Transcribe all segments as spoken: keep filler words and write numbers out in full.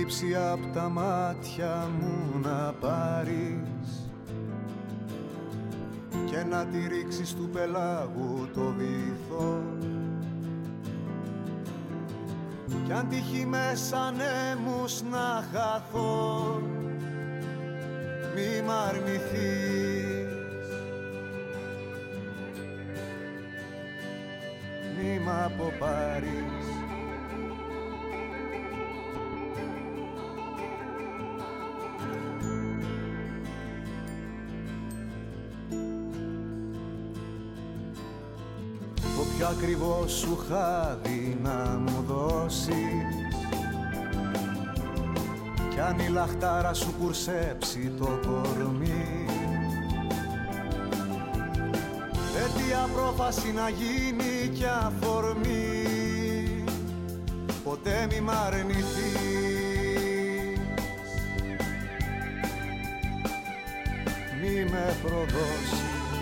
λείψει απ' τα μάτια μου να πάρεις και να τη ρίξεις του πελάγου το βυθό. Κι αν τύχει μέσα νέμους να χαθώ, μη μ' αρνηθείς, μη μ' αποπάρεις. Το πιο ακριβό σου χάδι να μου δώσεις, κι αν η λαχτάρα σου κουρσέψει το κορμί, τέτοια πρόφαση να γίνει κι αφορμή, ποτέ μη μ' αρνηθείς, μη με προδώσεις.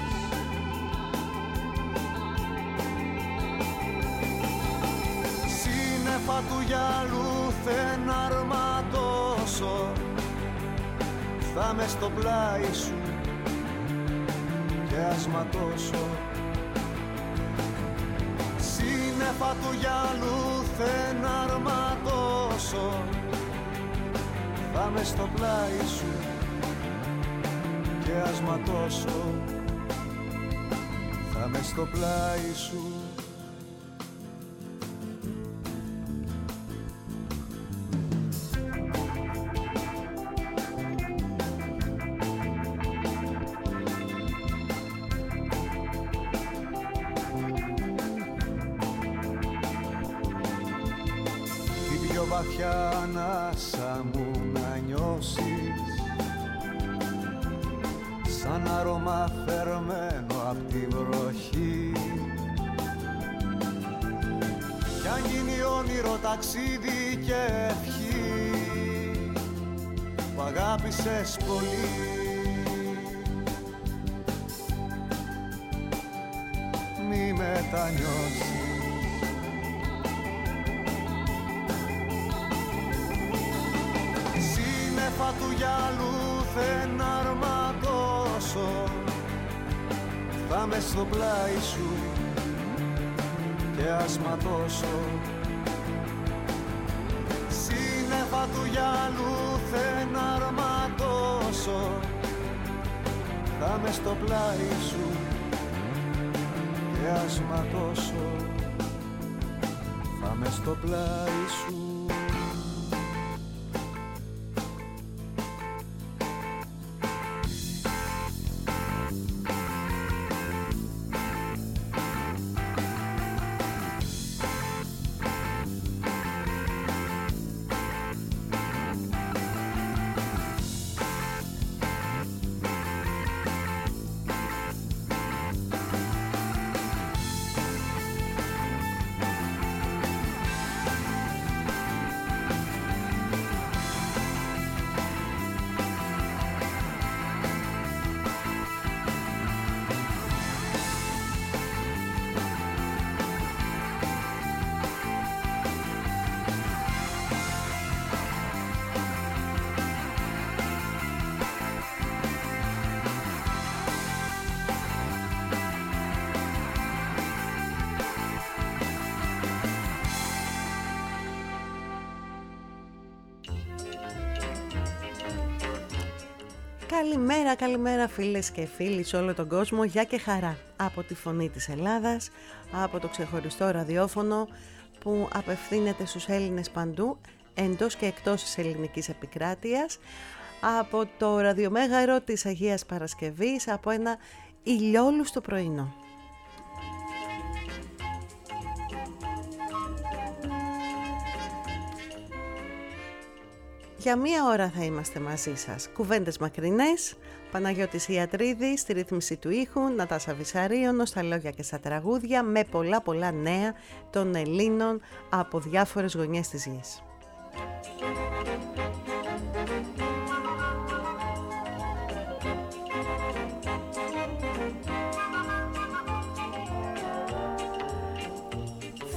Σύννεφα του γυαλού θεν αρματώσω, θα μες στο πλάι σου και ας ματώσω. Σύννεφα του γυαλού θεν αρματώσω, θα μες στο πλάι σου και ας ματώσω. Θα μες στο πλάι σου. Βαθιά ανάσα μου να νιώσεις, σαν άρωμα φερμένο απ' τη βροχή. Κι αν γίνει όνειρο ταξίδι και ευχή που αγάπησες πολύ, μη μετανιώσεις. Σύννεφα του γυαλού θεν αρματώσω, θα μες στο πλάι σου και ας ματώσω. Σύννεφα του γυαλού θεν αρματώσω, θα μες στο πλάι σου και ας ματώσω. Θα μες στο πλάι σου. Καλημέρα, καλημέρα φίλες και φίλοι σε όλο τον κόσμο. Γεια και χαρά από τη Φωνή της Ελλάδας, από το ξεχωριστό ραδιόφωνο που απευθύνεται στους Έλληνες παντού, εντός και εκτός της ελληνικής επικράτειας, από το ραδιομέγαρο της Αγίας Παρασκευής, από ένα ηλιόλουστο πρωινό. Για μία ώρα θα είμαστε μαζί σας. Κουβέντες μακρινές, Παναγιώτης Ιατρίδης στη ρύθμιση του ήχου, Νατάσα Βυσαρίωνο στα λόγια και στα τραγούδια, με πολλά πολλά νέα των Ελλήνων από διάφορες γωνιές της γης.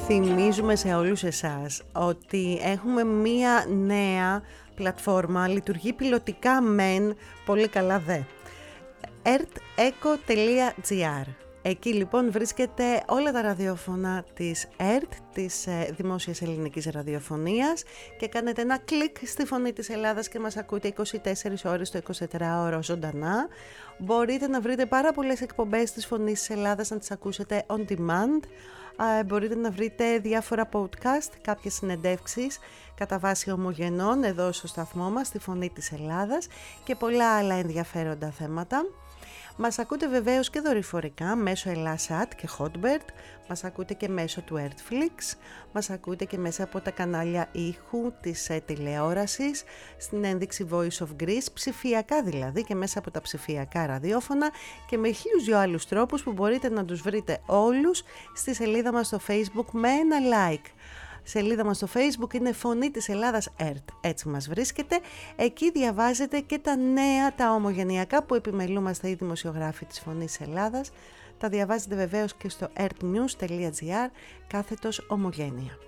θυμίζουμε σε όλους εσάς ότι έχουμε μία νέα πλατφόρμα, λειτουργεί πιλωτικά μεν, πολύ καλά δε. ερτ έκο τελεία τζι άρ. Εκεί λοιπόν βρίσκεται όλα τα ραδιόφωνα της ΕΡΤ, της ε, Δημόσιας Ελληνικής Ραδιοφωνίας, και κάνετε ένα κλικ στη Φωνή της Ελλάδας και μας ακούτε είκοσι τέσσερις ώρες το εικοσιτετράωρο ζωντανά. Μπορείτε να βρείτε πάρα πολλές εκπομπές της Φωνής της Ελλάδας, να τις ακούσετε on demand. Ε, μπορείτε να βρείτε διάφορα podcast, κάποιες συνεντεύξεις κατά βάση ομογενών εδώ στο σταθμό μας, στη Φωνή της Ελλάδας, και πολλά άλλα ενδιαφέροντα θέματα. Μας ακούτε βεβαίως και δορυφορικά μέσω Ελλάσατ και Hotbird, μας ακούτε και μέσω του Earthflix, μας ακούτε και μέσα από τα κανάλια ήχου της ε, τηλεόρασης, στην ένδειξη Voice of Greece, ψηφιακά δηλαδή, και μέσα από τα ψηφιακά ραδιόφωνα, και με χίλιους δυο άλλους τρόπους που μπορείτε να τους βρείτε όλους στη σελίδα μας στο Facebook με ένα like. Σελίδα μας στο Facebook είναι Φωνή της Ελλάδας ΕΡΤ, έτσι μας βρίσκεται. Εκεί διαβάζετε και τα νέα, τα ομογενειακά που επιμελούμαστε οι δημοσιογράφοι της Φωνής της Ελλάδας. Τα διαβάζετε βεβαίως και στο ερτnews τελεία τζι άρ κάθετος ομογένεια.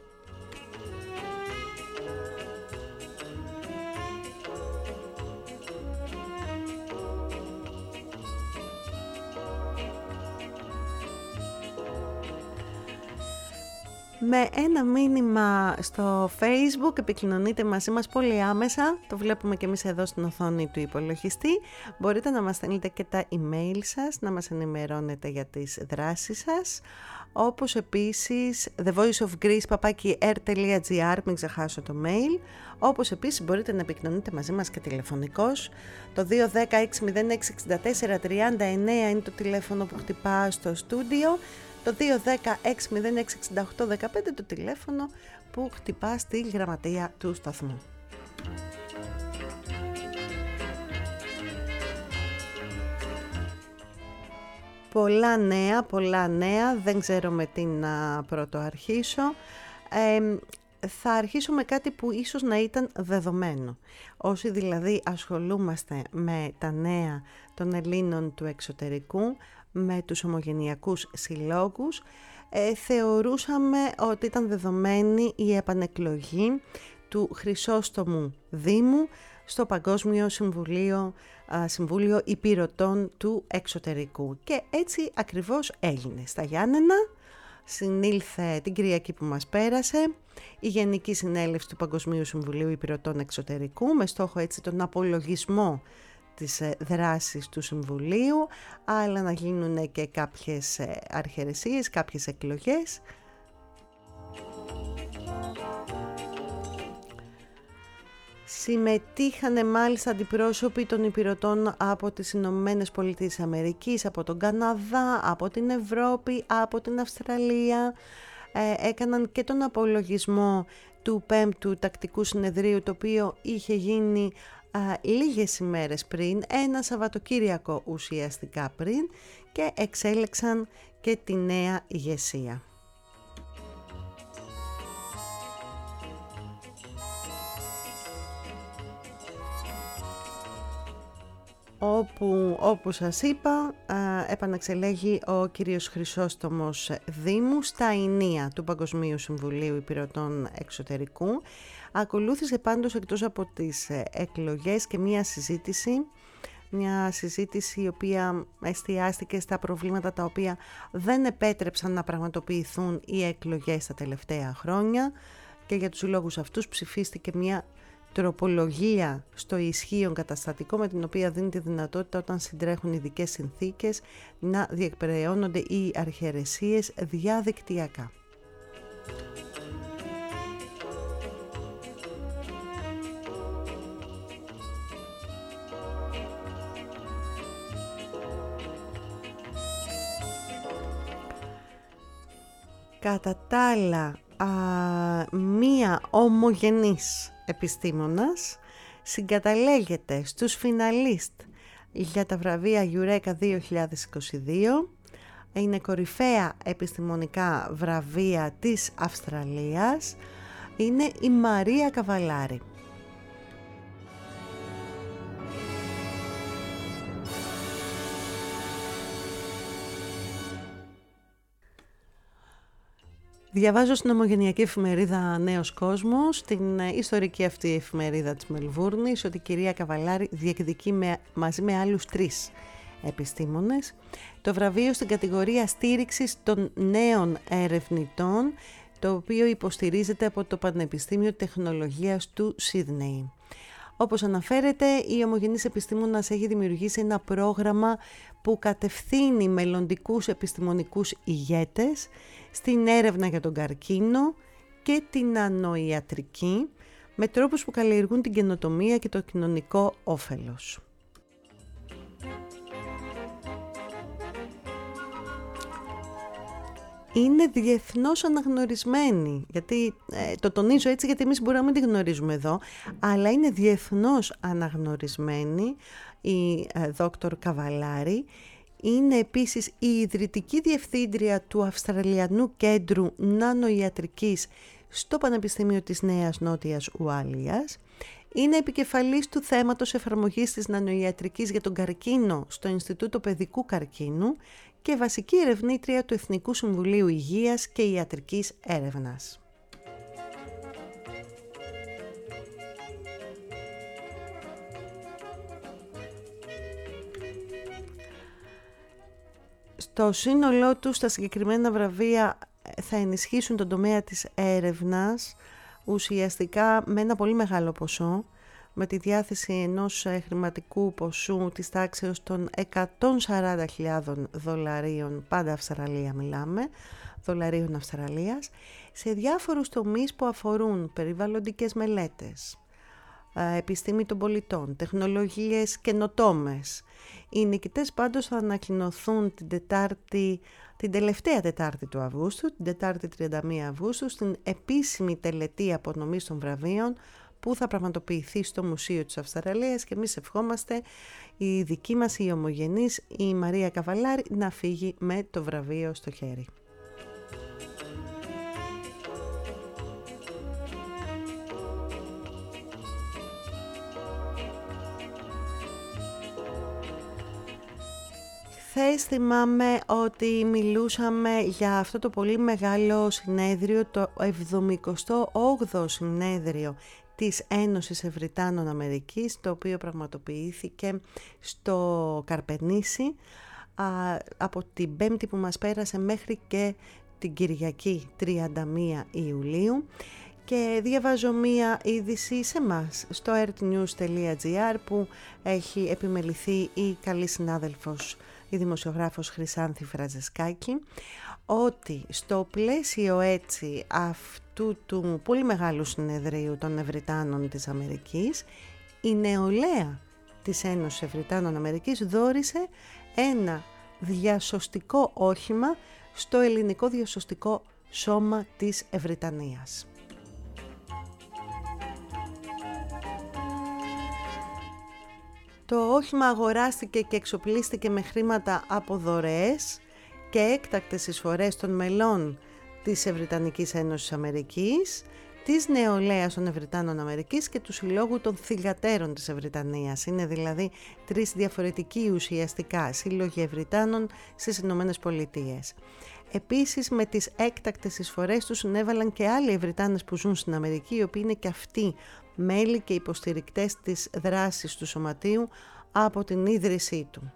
Με ένα μήνυμα στο Facebook επικοινωνείτε μαζί μας πολύ άμεσα, το βλέπουμε και εμείς εδώ στην οθόνη του υπολογιστή. Μπορείτε να μας στέλνετε και τα email σας, να μας ενημερώνετε για τις δράσεις σας, όπως επίσης the voice of greece παπάκι ερτ τελεία τζι άρ, μην ξεχάσω το mail. Όπως επίσης μπορείτε να επικοινωνείτε μαζί μας και τηλεφωνικώς. Το δύο ένα μηδέν έξι μηδέν έξι εξήντα τέσσερα τριάντα εννέα είναι το τηλέφωνο που χτυπά στο στούντιο. Το δύο ένα μηδέν έξι μηδέν έξι εξήντα οκτώ δεκαπέντε το τηλέφωνο που χτυπά στη γραμματεία του σταθμού. Πολλά νέα, πολλά νέα, δεν ξέρω με τι να πρωτοαρχίσω. Ε, θα αρχίσω με κάτι που ίσως να ήταν δεδομένο. Όσοι δηλαδή ασχολούμαστε με τα νέα των Ελλήνων του εξωτερικού, με τους ομογενειακούς συλλόγους, ε, θεωρούσαμε ότι ήταν δεδομένη η επανεκλογή του Χρυσόστομου Δήμου στο Παγκόσμιο Συμβουλίο, α, Συμβούλιο Υπηρωτών του Εξωτερικού. Και έτσι ακριβώς έγινε. Στα Γιάννενα συνήλθε την Κυριακή που μας πέρασε η Γενική Συνέλευση του Παγκοσμίου Συμβουλίου Υπηρωτών Εξωτερικού, με στόχο έτσι τον απολογισμό της δράσης του Συμβουλίου, αλλά να γίνουν και κάποιες αρχαιρεσίες, κάποιες εκλογές. Συμμετείχαν μάλιστα αντιπρόσωποι των υπηρωτών από τις Ηνωμένες Πολιτείες Αμερικής, από τον Καναδά, από την Ευρώπη, από την Αυστραλία. Ε, έκαναν και τον απολογισμό του πέμπτου τακτικού συνεδρίου, το οποίο είχε γίνει α, λίγες ημέρες πριν, ένα Σαββατοκύριακο ουσιαστικά πριν, και εξέλεξαν και τη νέα ηγεσία. Όπου, όπως σας είπα, επαναξελέγει ο κύριος Χρυσόστομος Δήμου στα ηνία του Παγκοσμίου Συμβουλίου Υπηρωτών Εξωτερικού. Ακολούθησε πάντως, εκτός από τις εκλογές, και μία συζήτηση, μια συζήτηση η οποία εστιάστηκε στα προβλήματα τα οποία δεν επέτρεψαν να πραγματοποιηθούν οι εκλογές τα τελευταία χρόνια, και για τους λόγους αυτούς ψηφίστηκε μια τροπολογία στο ισχύον καταστατικό, με την οποία δίνει τη δυνατότητα, όταν συντρέχουν ειδικές συνθήκες, να διεκπεραιώνονται οι αρχαιρεσίες διαδικτυακά. Κατά τα άλλα, α, μία ομογενής επιστήμονας συγκαταλέγεται στους φιναλίστ για τα βραβεία Eureka δύο χιλιάδες είκοσι δύο. Είναι κορυφαία επιστημονικά βραβεία της Αυστραλίας. Είναι η Μαρία Καβαλάρη. Διαβάζω στην ομογενειακή εφημερίδα Νέος Κόσμος, την ιστορική αυτή εφημερίδα της Μελβούρνης, ότι η κυρία Καβαλάρη διεκδικεί με, μαζί με άλλους τρεις επιστήμονες το βραβείο στην κατηγορία στήριξης των νέων ερευνητών, το οποίο υποστηρίζεται από το Πανεπιστήμιο Τεχνολογίας του Σίδνεϊ. Όπως αναφέρεται, η ομογενής επιστήμονας έχει δημιουργήσει ένα πρόγραμμα που κατευθύνει μελλοντικούς επιστημονικούς ηγέτες στην έρευνα για τον καρκίνο και την νανοϊατρική με τρόπους που καλλιεργούν την καινοτομία και το κοινωνικό όφελος. Είναι διεθνώς αναγνωρισμένη, γιατί ε, το τονίζω έτσι γιατί εμείς μπορούμε να μην τη γνωρίζουμε εδώ, αλλά είναι διεθνώς αναγνωρισμένη η ε, δόκτωρ Καβαλάρη. Είναι επίσης η ιδρυτική διευθύντρια του Αυστραλιανού Κέντρου Νανοϊατρικής στο Πανεπιστήμιο της Νέας Νότιας Ουαλίας. Είναι επικεφαλής του θέματος εφαρμογής της νανοϊατρικής για τον καρκίνο στο Ινστιτούτο Παιδικού Καρκίνου και βασική ερευνήτρια του Εθνικού Συμβουλίου Υγείας και Ιατρικής Έρευνας. Στο σύνολό τους, τα συγκεκριμένα βραβεία θα ενισχύσουν τον τομέα της έρευνας ουσιαστικά με ένα πολύ μεγάλο ποσό, με τη διάθεση ενός χρηματικού ποσού της τάξεως των εκατόν σαράντα χιλιάδες δολαρίων, πάντα Αυστραλία μιλάμε, δολαρίων Αυστραλίας, σε διάφορους τομείς που αφορούν περιβαλλοντικές μελέτες, επιστήμη των πολιτών, τεχνολογίες καινοτόμες. Οι νικητές πάντως θα ανακοινωθούν την, τετάρτη, την τελευταία Τετάρτη του Αυγούστου, την Τετάρτη τριάντα μία Αυγούστου, στην επίσημη τελετή απονομής των βραβείων που θα πραγματοποιηθεί στο Μουσείο της Αυστραλίας, και εμείς ευχόμαστε η δική μας η ομογενής, η Μαρία Καβαλάρη, να φύγει με το βραβείο στο χέρι. Χθες θυμάμαι ότι μιλούσαμε για αυτό το πολύ μεγάλο συνέδριο, το εβδομηκοστό όγδοο συνέδριο της Ένωσης Ευρυτάνων Αμερικής, το οποίο πραγματοποιήθηκε στο Καρπενήσι από την Πέμπτη που μας πέρασε μέχρι και την Κυριακή τριάντα μία Ιουλίου. Και διαβάζω μία είδηση σε μας στο earthnews τελεία gr που έχει επιμεληθεί η καλή συνάδελφος, η δημοσιογράφος Χρυσάνθη Φραζεσκάκη, ότι στο πλαίσιο έτσι αυτού του πολύ μεγάλου συνεδρίου των Ευρυτάνων της Αμερικής, η νεολαία της Ένωσης Ευρυτάνων Αμερικής δώρισε ένα διασωστικό όχημα στο ελληνικό διασωστικό σώμα της Ευρυτανίας. Το όχημα αγοράστηκε και εξοπλίστηκε με χρήματα από δωρεές και έκτακτες εισφορές των μελών της Ευρυτανικής Ένωσης Αμερικής, της Νεολαίας των Ευρυτάνων Αμερικής και του Συλλόγου των Θυγατέρων της Ευρυτανίας. Είναι δηλαδή τρεις διαφορετικοί ουσιαστικά σύλλογοι Ευρυτάνων στις Ηνωμένες Πολιτείες. Επίσης, με τις έκτακτες εισφορές τους συνέβαλαν και άλλοι Ευρυτάνες που ζουν στην Αμερική, οι οποίοι είναι και αυτοί μέλη και υποστηρικτές της δράσης του Σωματείου από την ίδρυσή του.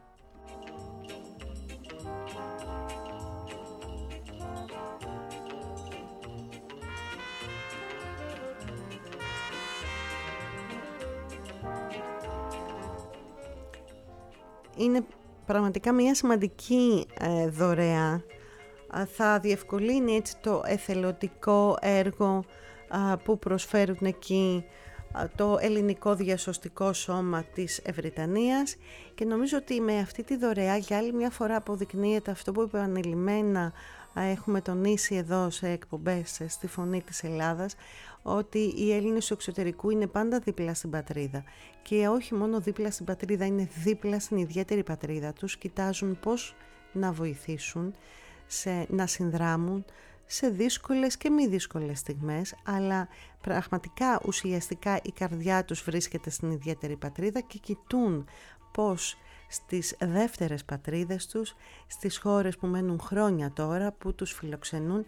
Είναι πραγματικά μια σημαντική ε, δωρεά. Θα διευκολύνει έτσι το εθελοντικό έργο α, που προσφέρουν εκεί α, το ελληνικό διασωστικό σώμα της Ευρυτανίας, και νομίζω ότι με αυτή τη δωρεά για άλλη μια φορά αποδεικνύεται αυτό που επανειλημμένα έχουμε τονίσει εδώ σε εκπομπές στη Φωνή της Ελλάδας, ότι οι Έλληνες του εξωτερικού είναι πάντα δίπλα στην πατρίδα, και όχι μόνο δίπλα στην πατρίδα, είναι δίπλα στην ιδιαίτερη πατρίδα τους, κοιτάζουν πώς να βοηθήσουν, σε, να συνδράμουν σε δύσκολες και μη δύσκολες στιγμές, αλλά πραγματικά ουσιαστικά η καρδιά τους βρίσκεται στην ιδιαίτερη πατρίδα και κοιτούν πώς στις δεύτερες πατρίδες τους, στις χώρες που μένουν χρόνια τώρα, που τους φιλοξενούν,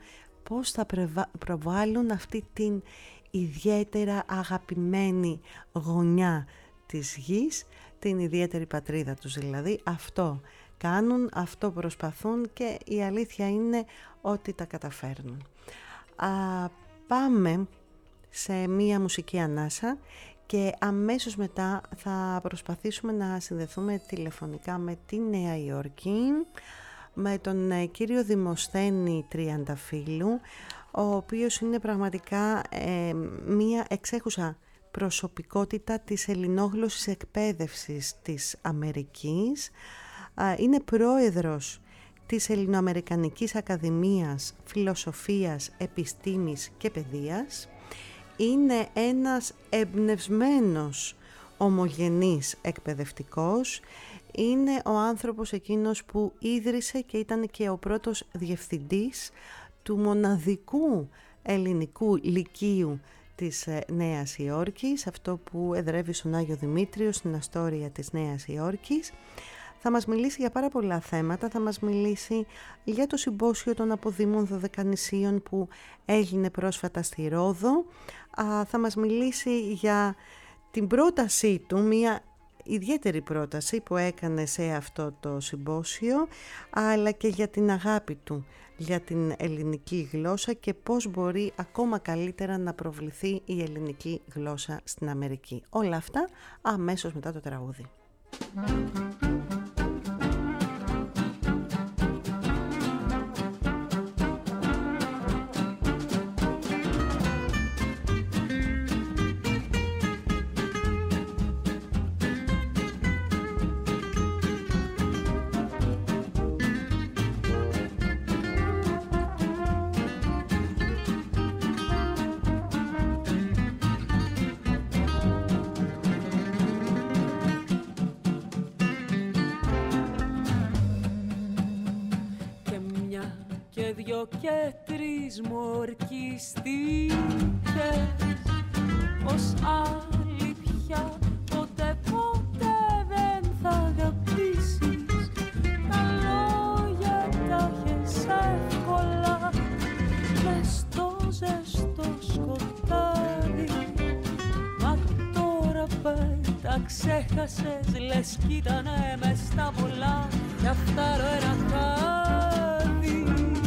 πώς θα προβάλλουν αυτή την ιδιαίτερα αγαπημένη γωνιά της γης, την ιδιαίτερη πατρίδα τους δηλαδή. Αυτό κάνουν, αυτό προσπαθούν και η αλήθεια είναι ότι τα καταφέρνουν. Α, πάμε σε μία μουσική ανάσα και αμέσως μετά θα προσπαθήσουμε να συνδεθούμε τηλεφωνικά με τη Νέα Υόρκη, με τον κύριο Δημοσθένη Τριανταφύλου, ο οποίος είναι πραγματικά ε, μία εξέχουσα προσωπικότητα της ελληνόγλωσσης εκπαίδευσης της Αμερικής. Είναι πρόεδρος της Ελληνοαμερικανικής Ακαδημίας Φιλοσοφίας, Επιστήμης και Παιδείας. Είναι ένας εμπνευσμένος ομογενής εκπαιδευτικός. Είναι ο άνθρωπος εκείνος που ίδρυσε και ήταν και ο πρώτος διευθυντής του μοναδικού ελληνικού λυκείου της Νέας Υόρκης, αυτό που εδρεύει στον Άγιο Δημήτριο, στην Αστόρια της Νέας Υόρκης. Θα μας μιλήσει για πάρα πολλά θέματα, θα μας μιλήσει για το συμπόσιο των αποδήμων Δωδεκανησίων που έγινε πρόσφατα στη Ρόδο, θα μας μιλήσει για την πρότασή του, μια ιδιαίτερη πρόταση που έκανε σε αυτό το συμπόσιο, αλλά και για την αγάπη του για την ελληνική γλώσσα και πώς μπορεί ακόμα καλύτερα να προβληθεί η ελληνική γλώσσα στην Αμερική. Όλα αυτά αμέσως μετά το τραγούδι. Και τρεις μορκιστήκες ως άλλη πια ποτέ ποτέ δεν θα αγαπήσεις. Τα λόγια τα έχεις εύκολα μες στο ζεστό σκοτάδι, μα τώρα παι τα ξέχασες, λες κι ήτανε μες στα πολλά κι αυτά ένα χάδι.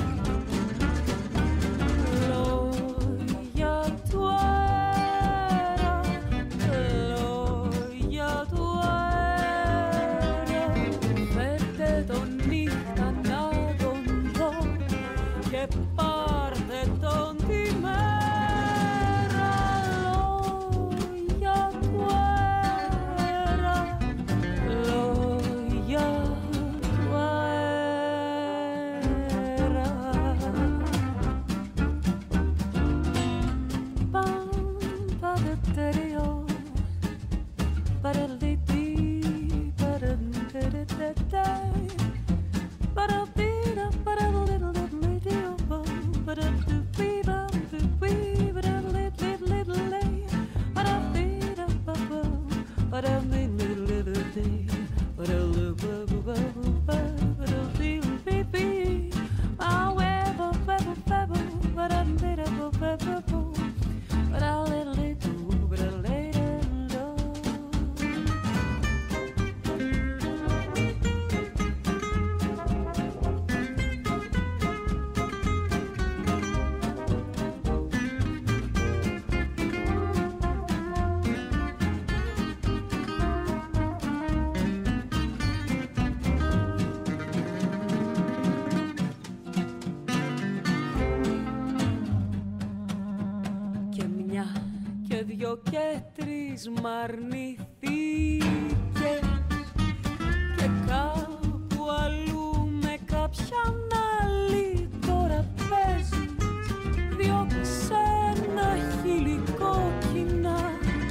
Και τρεις μ' αρνηθήκες και κάπου αλλού με κάποιαν άλλη τώρα παίζεις. Δυο ξένα χείλη κόκκινα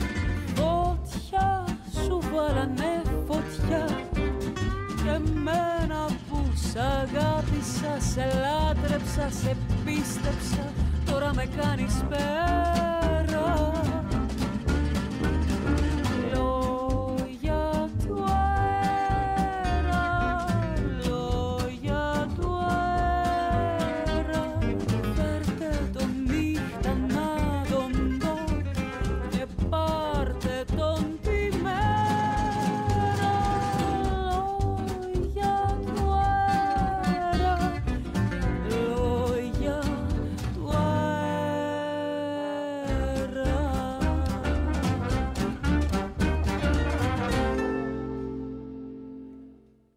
φωτιά σου βάλανε φωτιά και εμένα που σ' αγάπησα, σε λάτρεψα, σε πίστεψα, τώρα με κάνεις πέρα. Φέρτε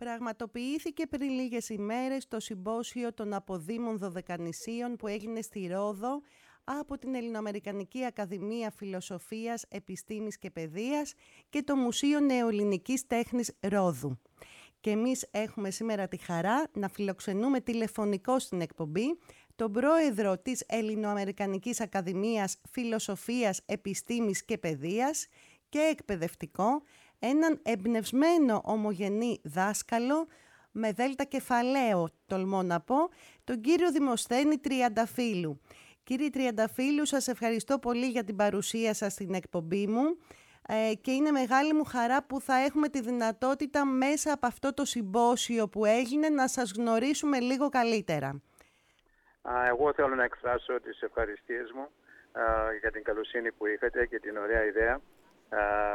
Πραγματοποιήθηκε πριν λίγες ημέρες το συμπόσιο των αποδήμων Δωδεκανησίων που έγινε στη Ρόδο από την Ελληνοαμερικανική Ακαδημία Φιλοσοφίας, Επιστήμης και Παιδείας και το Μουσείο Νεοελληνικής Τέχνης Ρόδου. Και εμείς έχουμε σήμερα τη χαρά να φιλοξενούμε τηλεφωνικό στην εκπομπή τον πρόεδρο της Ελληνοαμερικανικής Ακαδημίας Φιλοσοφίας, Επιστήμης και Παιδείας και εκπαιδευτικό, έναν εμπνευσμένο ομογενή δάσκαλο με δέλτα κεφαλαίο, τολμώ να πω, τον κύριο Δημοσθένη Τριανταφύλου. Κύριε Τριανταφύλου, σας ευχαριστώ πολύ για την παρουσία σας στην εκπομπή μου ε, και είναι μεγάλη μου χαρά που θα έχουμε τη δυνατότητα μέσα από αυτό το συμπόσιο που έγινε να σας γνωρίσουμε λίγο καλύτερα. Εγώ θέλω να εκφράσω τις ευχαριστίες μου α, για την καλοσύνη που είχατε και την ωραία ιδέα α,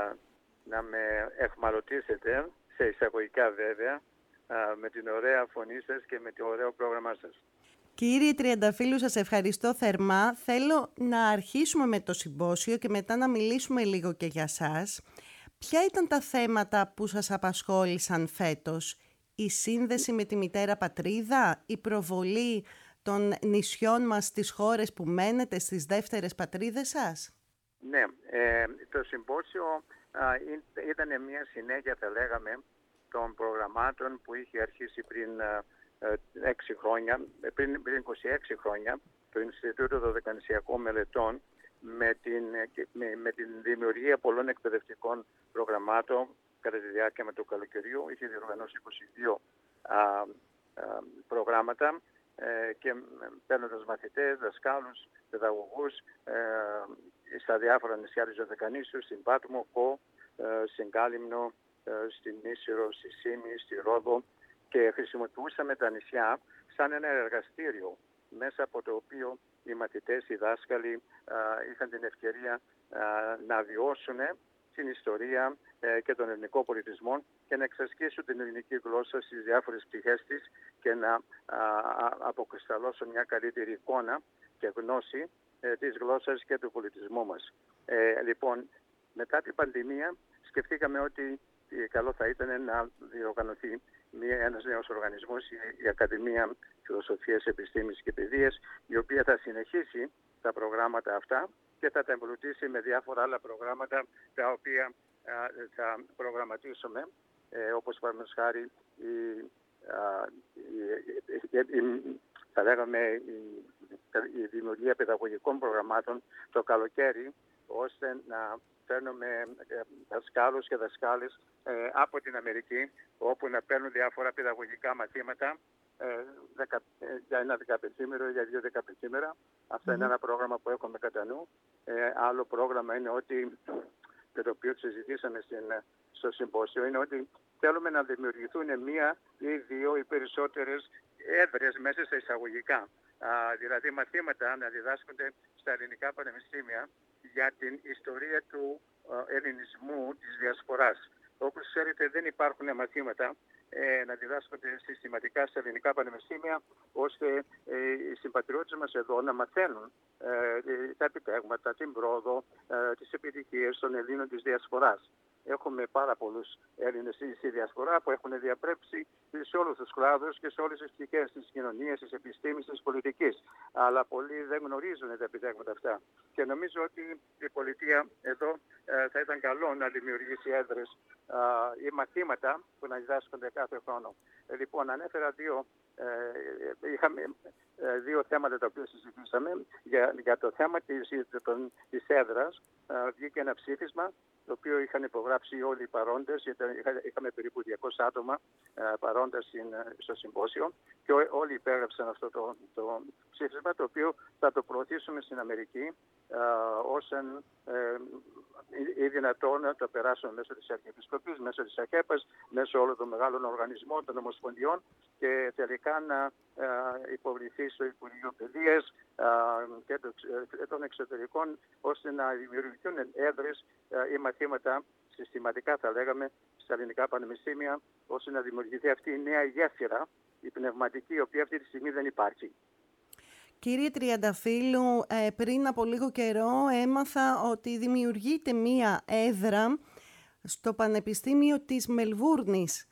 να με εχμαλωτήσετε, σε εισαγωγικά βέβαια, α, με την ωραία φωνή σας και με το ωραίο πρόγραμμά σας. Κύριε Τριανταφύλου, σας ευχαριστώ θερμά. Θέλω να αρχίσουμε με το συμπόσιο και μετά να μιλήσουμε λίγο και για σας. Ποια ήταν τα θέματα που σας απασχόλησαν φέτος? Η σύνδεση με τη μητέρα πατρίδα, η προβολή των νησιών μας στις χώρες που μένετε, στις δεύτερες πατρίδες σας? Ναι, ε, το συμπόσιο α, ήταν μια συνέχεια, θα λέγαμε, των προγραμμάτων που είχε αρχίσει πριν α, έξι χρόνια, πριν, πριν είκοσι έξι χρόνια, το Ινστιτούτο Δωδεκανησιακών Μελετών, με την, με, με την δημιουργία πολλών εκπαιδευτικών προγραμμάτων κατά τη διάρκεια με το καλοκαιριού. Είχε διοργανώσει είκοσι δύο α, α, προγράμματα ε, και παίρνοντας μαθητές, δασκάλους, παιδαγωγούς ε, στα διάφορα νησιά της Δωδεκανήσου, στην Πάτμο, Κο, ε, στην Κάλυμνο, ε, στην Ίσυρο, στη Σύμη, στη Ρόδο, και χρησιμοποιούσαμε τα νησιά σαν ένα εργαστήριο μέσα από το οποίο οι μαθητές, οι δάσκαλοι α, είχαν την ευκαιρία α, να βιώσουν την ιστορία ε, και τον ελληνικό πολιτισμό και να εξασκήσουν την ελληνική γλώσσα στις διάφορες πτυχές της και να α, α, αποκρισταλώσουν μια καλύτερη εικόνα και γνώση ε, της γλώσσας και του πολιτισμού μας. Ε, λοιπόν, μετά την πανδημία σκεφτήκαμε ότι καλό θα ήταν να διοργανωθεί μια, ένας νέος οργανισμός, η, η Ακαδημία Φιλοσοφίας, Επιστήμης και Παιδείας, η οποία θα συνεχίσει τα προγράμματα αυτά και θα τα εμπλουτίσει με διάφορα άλλα προγράμματα τα οποία α, θα προγραμματίσουμε, ε, όπως παραδείγματος χάρη η, α, η, η, η, θα λέγαμε η, η δημιουργία παιδαγωγικών προγραμμάτων το καλοκαίρι, ώστε να παίρνουμε δασκάλους και δασκάλες ε, από την Αμερική, όπου να παίρνουν διάφορα παιδαγωγικά μαθήματα ε, δεκα, ε, για ένα δεκαπενθήμερο ή για δύο δεκαπενθήμερα. Αυτό mm-hmm. είναι ένα πρόγραμμα που έχουμε κατά νου. Ε, άλλο πρόγραμμα είναι ότι, και το οποίο συζητήσαμε στην, στο συμπόσιο, είναι ότι θέλουμε να δημιουργηθούν μία ή δύο ή περισσότερες έδρες μέσα στα εισαγωγικά. Α, δηλαδή μαθήματα να διδάσκονται στα ελληνικά πανεπιστήμια για την ιστορία του ε, ελληνισμού της διασποράς. Όπως ξέρετε, δεν υπάρχουν μαθήματα ε, να διδάσκονται συστηματικά στα ελληνικά πανεπιστήμια, ώστε ε, οι συμπατριώτες μας εδώ να μαθαίνουν ε, τα επιτεύγματα, την πρόοδο, ε, τις επιτυχίες των Ελλήνων της διασποράς. Έχουμε πάρα πολλούς Έλληνες στη διασπορά που έχουν διαπρέψει σε όλους τους κλάδους και σε όλες τις πτυχές της κοινωνίας, της επιστήμης, της πολιτικής. Αλλά πολλοί δεν γνωρίζουν τα επιτεύγματα αυτά. Και νομίζω ότι η πολιτεία εδώ ε, θα ήταν καλό να δημιουργήσει έδρες ε, ή μαθήματα που να διδάσκονται κάθε χρόνο. Ε, λοιπόν, ανέφερα δύο, ε, είχαμε, ε, δύο θέματα τα οποία συζητήσαμε. Για, για το θέμα της, των, της έδρας ε, βγήκε ένα ψήφισμα, το οποίο είχαν υπογράψει όλοι οι παρόντες. Είχαμε περίπου διακόσια άτομα ε, παρόντες στο συμπόσιο και ό, όλοι υπέγραψαν αυτό το, το ψήφισμα, το οποίο θα το προωθήσουμε στην Αμερική ε, ώστε ε, ή δυνατόν να το περάσουμε μέσω της Αρχιεπισκοπής, μέσω της ΑΧΕΠΑΣ, μέσω όλων των μεγάλων οργανισμών, των ομοσπονδιών και τελικά να ε, υποβληθεί στο Υπουργείο Παιδείας ε, και των Εξωτερικών, ώστε να δημιουργηθούν έδρες ε, ή μαθήματα συστηματικά, θα λέγαμε, στα ελληνικά πανεπιστήμια, ώστε να δημιουργηθεί αυτή η νέα γέφυρα, η πνευματική, η οποία αυτή τη στιγμή δεν υπάρχει. Κύριε Τριανταφύλου, ε, πριν από λίγο καιρό έμαθα ότι δημιουργείται μία έδρα στο Πανεπιστήμιο της Μελβούρνης.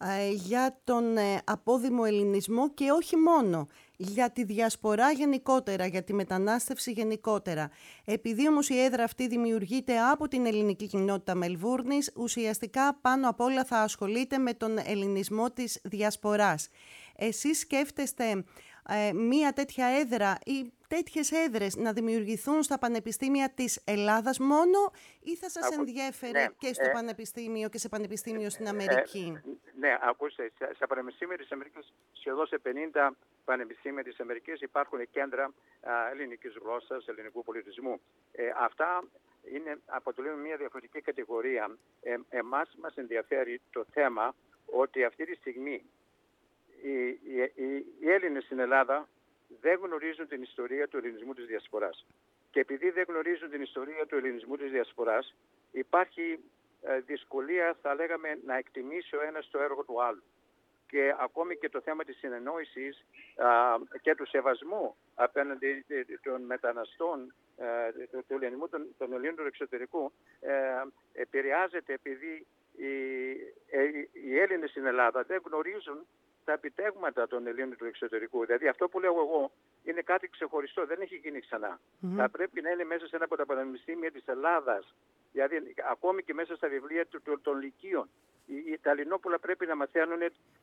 ε, για τον ε, απόδημο ελληνισμό και όχι μόνο, για τη διασπορά γενικότερα, για τη μετανάστευση γενικότερα. Επειδή όμως η έδρα αυτή δημιουργείται από την ελληνική κοινότητα Μελβούρνης, ουσιαστικά πάνω απ' όλα θα ασχολείται με τον ελληνισμό της διασποράς. Εσείς σκέφτεστε ε, μία τέτοια έδρα ή τέτοιες έδρες να δημιουργηθούν στα πανεπιστήμια της Ελλάδας μόνο, ή θα σας Ακού... ενδιέφερε ναι, και στο ε, πανεπιστήμιο και σε πανεπιστήμιο στην Αμερική? Ε, ναι, ακούστε, στα πανεπιστήμια της Αμερικής, σχεδόν σε πενήντα πανεπιστήμια της Αμερικής υπάρχουν κέντρα α, ελληνικής γλώσσας, ελληνικού πολιτισμού. Ε, αυτά είναι, αποτελούν μια διαφορετική κατηγορία. Ε, εμάς μας ενδιαφέρει το θέμα ότι αυτή τη στιγμή οι, οι, οι, οι Έλληνες στην Ελλάδα δεν γνωρίζουν την ιστορία του ελληνισμού της διασποράς. Και επειδή δεν γνωρίζουν την ιστορία του ελληνισμού της διασποράς, υπάρχει ε, δυσκολία, θα λέγαμε, να εκτιμήσει ο ένας το έργο του άλλου. Και ακόμη και το θέμα της συνεννόησης α, και του σεβασμού απέναντι των μεταναστών, ε, του ελληνισμού, των, των Ελλήνων του εξωτερικού, ε, επηρεάζεται επειδή οι, ε, οι Έλληνες στην Ελλάδα δεν γνωρίζουν τα επιτεύγματα των Ελλήνων του εξωτερικού. Δηλαδή αυτό που λέω εγώ είναι κάτι ξεχωριστό, δεν έχει γίνει ξανά. Mm-hmm. Θα πρέπει να είναι μέσα σε ένα από τα πανεπιστήμια της Ελλάδας, δηλαδή ακόμη και μέσα στα βιβλία του, του, των λυκείων. Οι, τα Ελληνόπουλα πρέπει να μαθαίνουν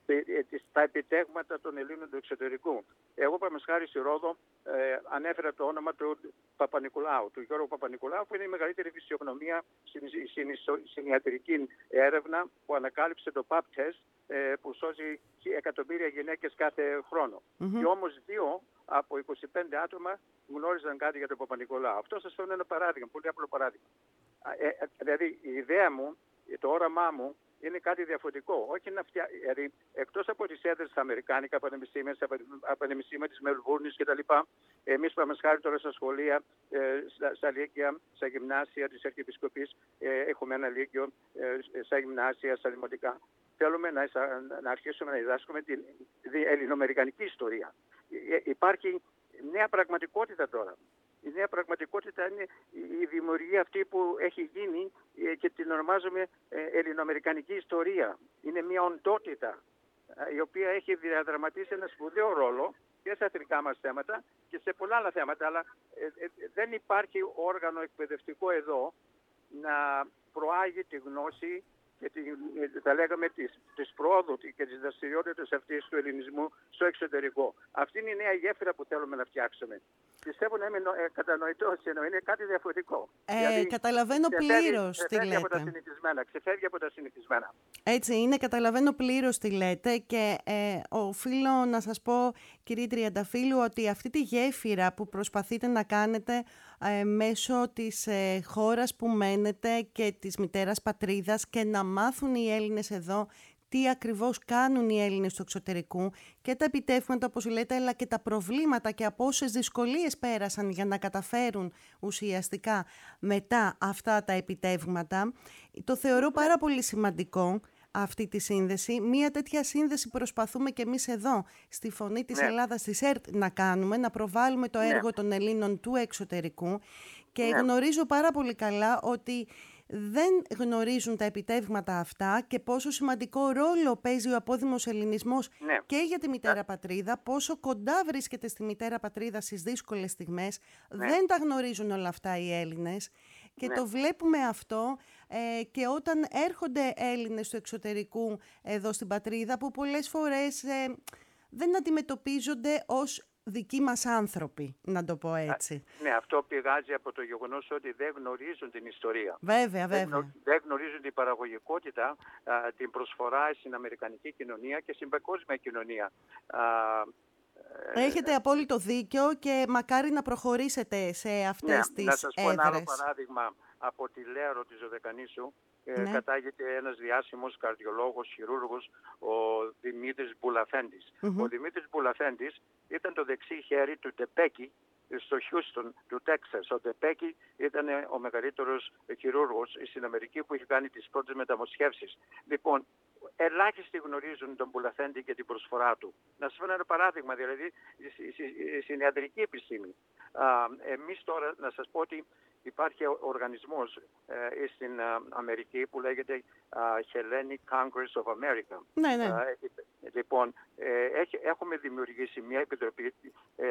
τα επιτεύγματα των Ελλήνων του εξωτερικού. Εγώ, παραδείγματος χάρη, στη Ρόδο ε, ανέφερα το όνομα του Παπα-Νικολάου, του Γιώργου Παπα-Νικολάου, που είναι η μεγαλύτερη φυσιογνωμία στην, στην, στην ιατρική έρευνα που ανακάλυψε το παπ τεστ, ε, που σώζει εκατομμύρια γυναίκες κάθε χρόνο. Mm-hmm. Και όμως δύο από είκοσι πέντε άτομα γνώριζαν κάτι για τον Παπα-Νικολάου. Αυτό σας φέρνω ένα παράδειγμα, πολύ απλό παράδειγμα. Ε, ε, δηλαδή η ιδέα μου, το όραμά μου, είναι κάτι διαφορετικό. Όχι να φτιά... δηλαδή, εκτός από τις έδρες στα αμερικάνικα πανεπιστήμια, στα πανεπιστήμια της Μελβούρνης κτλ. Εμείς πάμε χάρη τώρα στα σχολεία, ε, στα, στα λύκεια, στα γυμνάσια της Αρχιεπισκοπής, ε, έχουμε ένα λύκειο, ε, στα γυμνάσια, στα δημοτικά. Θέλουμε να, να αρχίσουμε να διδάσκουμε την ελληνοαμερικανική ιστορία. Ε, υπάρχει νέα πραγματικότητα τώρα. Η νέα πραγματικότητα είναι η δημιουργία αυτή που έχει γίνει και την ονομάζουμε ελληνοαμερικανική ιστορία. Είναι μια οντότητα η οποία έχει διαδραματίσει ένα σπουδαίο ρόλο και στα εθνικά μας θέματα και σε πολλά άλλα θέματα, αλλά δεν υπάρχει όργανο εκπαιδευτικό εδώ να προάγει τη γνώση και τη, θα λέγαμε της, της πρόοδου και της δραστηριότητας αυτής του ελληνισμού στο εξωτερικό. Αυτή είναι η νέα γέφυρα που θέλουμε να φτιάξουμε. Πιστεύω να είμαι ε, κατανοητός, ενώ είναι κάτι διαφορετικό. Ε, δηλαδή, καταλαβαίνω πλήρως τι λέτε. Από τα συνηθισμένα, ξεφεύγει από τα συνηθισμένα. Έτσι είναι, καταλαβαίνω πλήρως τι λέτε και ε, οφείλω να σας πω, κύριε Τριανταφύλλου, ότι αυτή τη γέφυρα που προσπαθείτε να κάνετε ε, μέσω της ε, χώρας που μένετε και της μητέρας πατρίδας και να μάθουν οι Έλληνες εδώ τι ακριβώς κάνουν οι Έλληνες του εξωτερικού και τα επιτεύγματα, όπως λέτε, αλλά και τα προβλήματα και από όσες δυσκολίες πέρασαν για να καταφέρουν ουσιαστικά μετά αυτά τα επιτεύγματα. Το θεωρώ πάρα πολύ σημαντικό αυτή τη σύνδεση. Μία τέτοια σύνδεση προσπαθούμε και εμείς εδώ στη Φωνή της ναι. Ελλάδας, της ΕΡΤ, να κάνουμε, να προβάλλουμε το έργο ναι. των Ελλήνων του εξωτερικού και ναι. γνωρίζω πάρα πολύ καλά ότι δεν γνωρίζουν τα επιτεύγματα αυτά και πόσο σημαντικό ρόλο παίζει ο απόδημος ελληνισμός ναι. και για τη μητέρα πατρίδα, πόσο κοντά βρίσκεται στη μητέρα πατρίδα στις δύσκολες στιγμές. Ναι. Δεν τα γνωρίζουν όλα αυτά οι Έλληνες και ναι. το βλέπουμε αυτό ε, και όταν έρχονται Έλληνες του εξωτερικού εδώ στην πατρίδα που πολλές φορές ε, δεν αντιμετωπίζονται ως δικοί μας άνθρωποι, να το πω έτσι. Ναι, αυτό πηγάζει από το γεγονός ότι δεν γνωρίζουν την ιστορία. Βέβαια, βέβαια. Δεν, δεν γνωρίζουν την παραγωγικότητα, α, την προσφορά στην αμερικανική κοινωνία και στην παγκόσμια κοινωνία. Α, Έχετε ε, απόλυτο δίκιο και μακάρι να προχωρήσετε σε αυτές ναι, τις έδρες. Να σας πω ένα άλλο παράδειγμα από τη Λέρο της Δωδεκανήσου. Ναι. Κατάγεται ένας διάσημος καρδιολόγος, χειρούργος, ο Δημήτρης Μπουλαφέντης. Mm-hmm. Ο Δημήτρης Μπουλαφέντης ήταν το δεξί χέρι του Ντεπέκη στο Χιούστον του Τέξας. Ο Ντεπέκη ήταν ο μεγαλύτερος χειρούργος στην Αμερική που είχε κάνει τις πρώτες μεταμοσχεύσεις. Λοιπόν, ελάχιστοι γνωρίζουν τον Μπουλαφέντη και την προσφορά του. Να σας φέρω ένα παράδειγμα, δηλαδή στην ιατρική επιστήμη. Α, εμείς τώρα, να σας πω ότι υπάρχει οργανισμός ε, στην ε, Αμερική που λέγεται ε, Hellenic Congress of America. Ναι, ναι. Ε, λοιπόν, ε, έχ, έχουμε δημιουργήσει μια επιτροπή ε,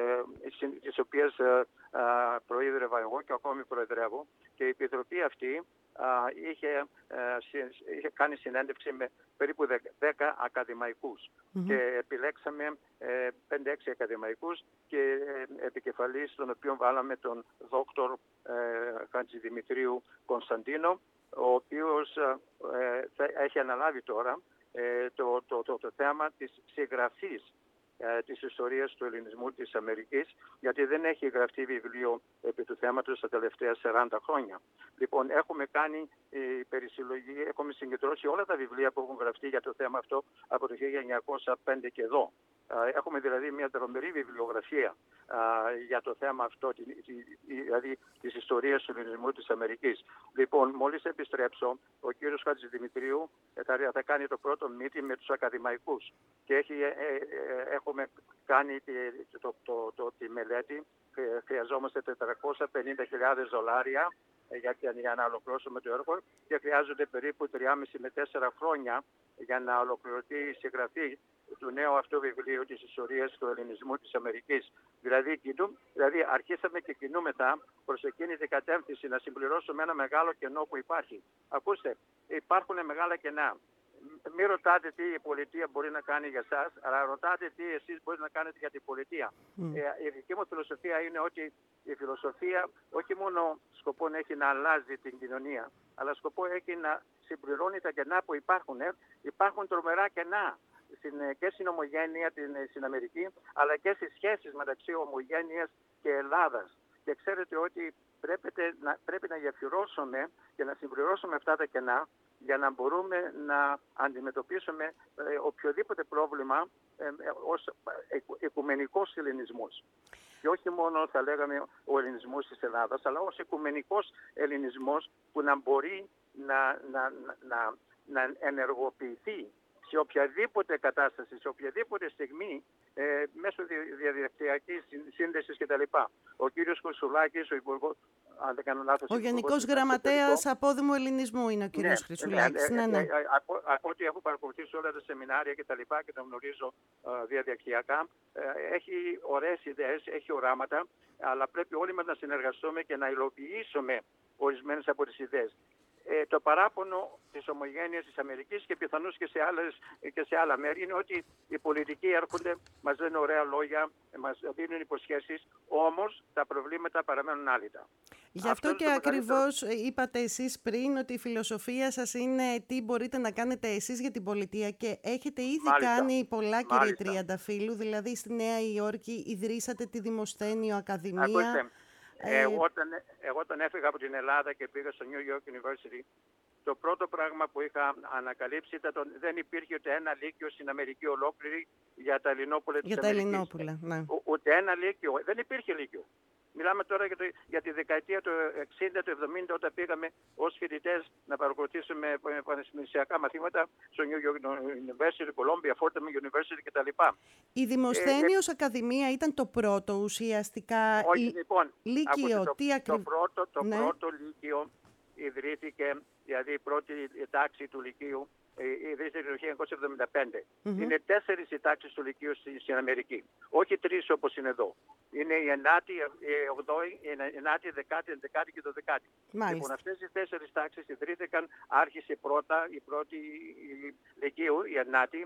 της οποίας ε, ε, προείδρευα εγώ και ακόμη προεδρεύω, και η επιτροπή αυτή Uh, είχε, uh, είχε κάνει συνέντευξη με περίπου δέκα ακαδημαϊκούς mm-hmm. και επιλέξαμε uh, πέντε έξι ακαδημαϊκούς και uh, επικεφαλής των οποίων βάλαμε τον δόκτωρ uh, Χατζηδημητρίου Κωνσταντίνο, ο οποίος uh, uh, έχει αναλάβει τώρα uh, το, το, το, το θέμα της συγγραφής της ιστορίας του ελληνισμού της Αμερικής, γιατί δεν έχει γραφτεί βιβλίο επί του θέματος τα τελευταία σαράντα χρόνια. Λοιπόν, έχουμε κάνει η περισυλλογή, έχουμε συγκεντρώσει όλα τα βιβλία που έχουν γραφτεί για το θέμα αυτό από το χίλια εννιακόσια πέντε και εδώ. Έχουμε δηλαδή μια τρομερή βιβλιογραφία α, για το θέμα αυτό, τη, τη, δηλαδή της ιστορίας του ελληνισμού της Αμερικής. Λοιπόν, μόλις επιστρέψω, ο κύριος Χατζηδημητρίου θα, θα κάνει το πρώτο meeting με τους ακαδημαϊκούς και έχει, ε, ε, έχουμε κάνει τη, το, το, το, τη μελέτη. Χρειαζόμαστε τετρακόσια πενήντα χιλιάδες δολάρια για, για να ολοκληρώσουμε το έργο και χρειάζονται περίπου τρία και μισό με τέσσερα χρόνια για να ολοκληρωθεί η συγγραφή του νέου αυτού βιβλίου της ιστορίας του ελληνισμού της Αμερικής. Δηλαδή, κοινού, δηλαδή αρχίσαμε και κινούμεθα προς εκείνη την κατεύθυνση να συμπληρώσουμε ένα μεγάλο κενό που υπάρχει. Ακούστε, υπάρχουν μεγάλα κενά. Μην ρωτάτε τι η πολιτεία μπορεί να κάνει για εσάς, αλλά ρωτάτε τι εσείς μπορείτε να κάνετε για την πολιτεία. Mm. Ε, η δική μου φιλοσοφία είναι ότι η φιλοσοφία όχι μόνο σκοπό έχει να αλλάζει την κοινωνία, αλλά σκοπό έχει να συμπληρώνει τα κενά που υπάρχουν. Ε. Υπάρχουν τρομερά κενά στην, και στην ομογένεια την, στην Αμερική, αλλά και στις σχέσεις μεταξύ ομογένειας και Ελλάδας. Και ξέρετε ότι πρέπει να, πρέπει να γεφυρώσουμε και να συμπληρώσουμε αυτά τα κενά για να μπορούμε να αντιμετωπίσουμε ε, οποιοδήποτε πρόβλημα ε, ε, ως ε, οικουμενικός ελληνισμός. Και όχι μόνο θα λέγαμε ο ελληνισμός της Ελλάδας, αλλά ως οικουμενικός ελληνισμός που να μπορεί να, να, να, να ενεργοποιηθεί σε οποιαδήποτε κατάσταση, σε οποιαδήποτε στιγμή, ε, μέσω διαδικτυακής σύνδεσης κτλ. Ο κύριος Χρυσουλάκης, ο Υπουργός, αν δεν κάνω λάθος, ο Γενικός Γραμματέας Απόδημου Ελληνισμού είναι ο κύριος ναι, Χρυσουλάκης. Ναι, ναι, ναι. Από, από ό,τι έχω παρακολουθήσει όλα τα σεμινάρια και τα λοιπά και τα γνωρίζω uh, διαδικτυακά, uh, έχει ωραίες ιδέες, έχει οράματα, αλλά πρέπει όλοι μας να συνεργαστούμε και να υλοποιήσουμε ορισμένες από τις ιδέες. Ε, το παράπονο της ομογένειας της Αμερικής και πιθανώς και σε, άλλες, και σε άλλα μέρη είναι ότι οι πολιτικοί έρχονται, μας λένε ωραία λόγια, μας δίνουν υποσχέσεις, όμως τα προβλήματα παραμένουν άλυτα. Γι' αυτό, αυτό και ακριβώς μεγαλύτερο... είπατε εσείς πριν ότι η φιλοσοφία σας είναι τι μπορείτε να κάνετε εσείς για την πολιτεία και έχετε ήδη Μάλιστα. κάνει πολλά, κύριε Τριανταφύλου, δηλαδή στη Νέα Υόρκη ιδρύσατε τη Δημοσθένιο Ακαδημία. Ακούστε. Ε, εγώ, όταν, εγώ όταν έφυγα από την Ελλάδα και πήγα στο New York University, το πρώτο πράγμα που είχα ανακαλύψει ήταν ότι δεν υπήρχε ούτε ένα λύκειο στην Αμερική ολόκληρη για τα Ελληνόπουλα της για Αμερικής. Για τα Ελληνόπουλα, ναι. Ο, ούτε ένα λύκειο. Δεν υπήρχε λύκειο. Μιλάμε τώρα για, το, για τη δεκαετία του εξήντα, του εβδομήντα, όταν πήγαμε ως φοιτητές να παρακολουθήσουμε πανεπιστημιακά μαθήματα στο New York University, Columbia, Fordham University κτλ. Η Δημοσθένιος ε, Ακαδημία ήταν το πρώτο ουσιαστικά όχι, λοιπόν, λύκειο. Το, Τι ακριβ... το, πρώτο, το ναι. πρώτο λύκειο ιδρύθηκε, δηλαδή η πρώτη τάξη του λυκείου, ιδρύθηκε το χίλια εννιακόσια εβδομήντα πέντε. Mm-hmm. Είναι τέσσερις οι τάξεις του λυκείου στην Αμερική. Όχι τρεις όπως είναι εδώ. Είναι η ενάτη, η ογδόη, η ενάτη, η δεκάτη, η δεκάτη και το δεκάτη. Μάλιστα. Λοιπόν, αυτές οι τέσσερις τάξεις ιδρύθηκαν, άρχισε πρώτα η πρώτη η λυκείου, η ενάτη,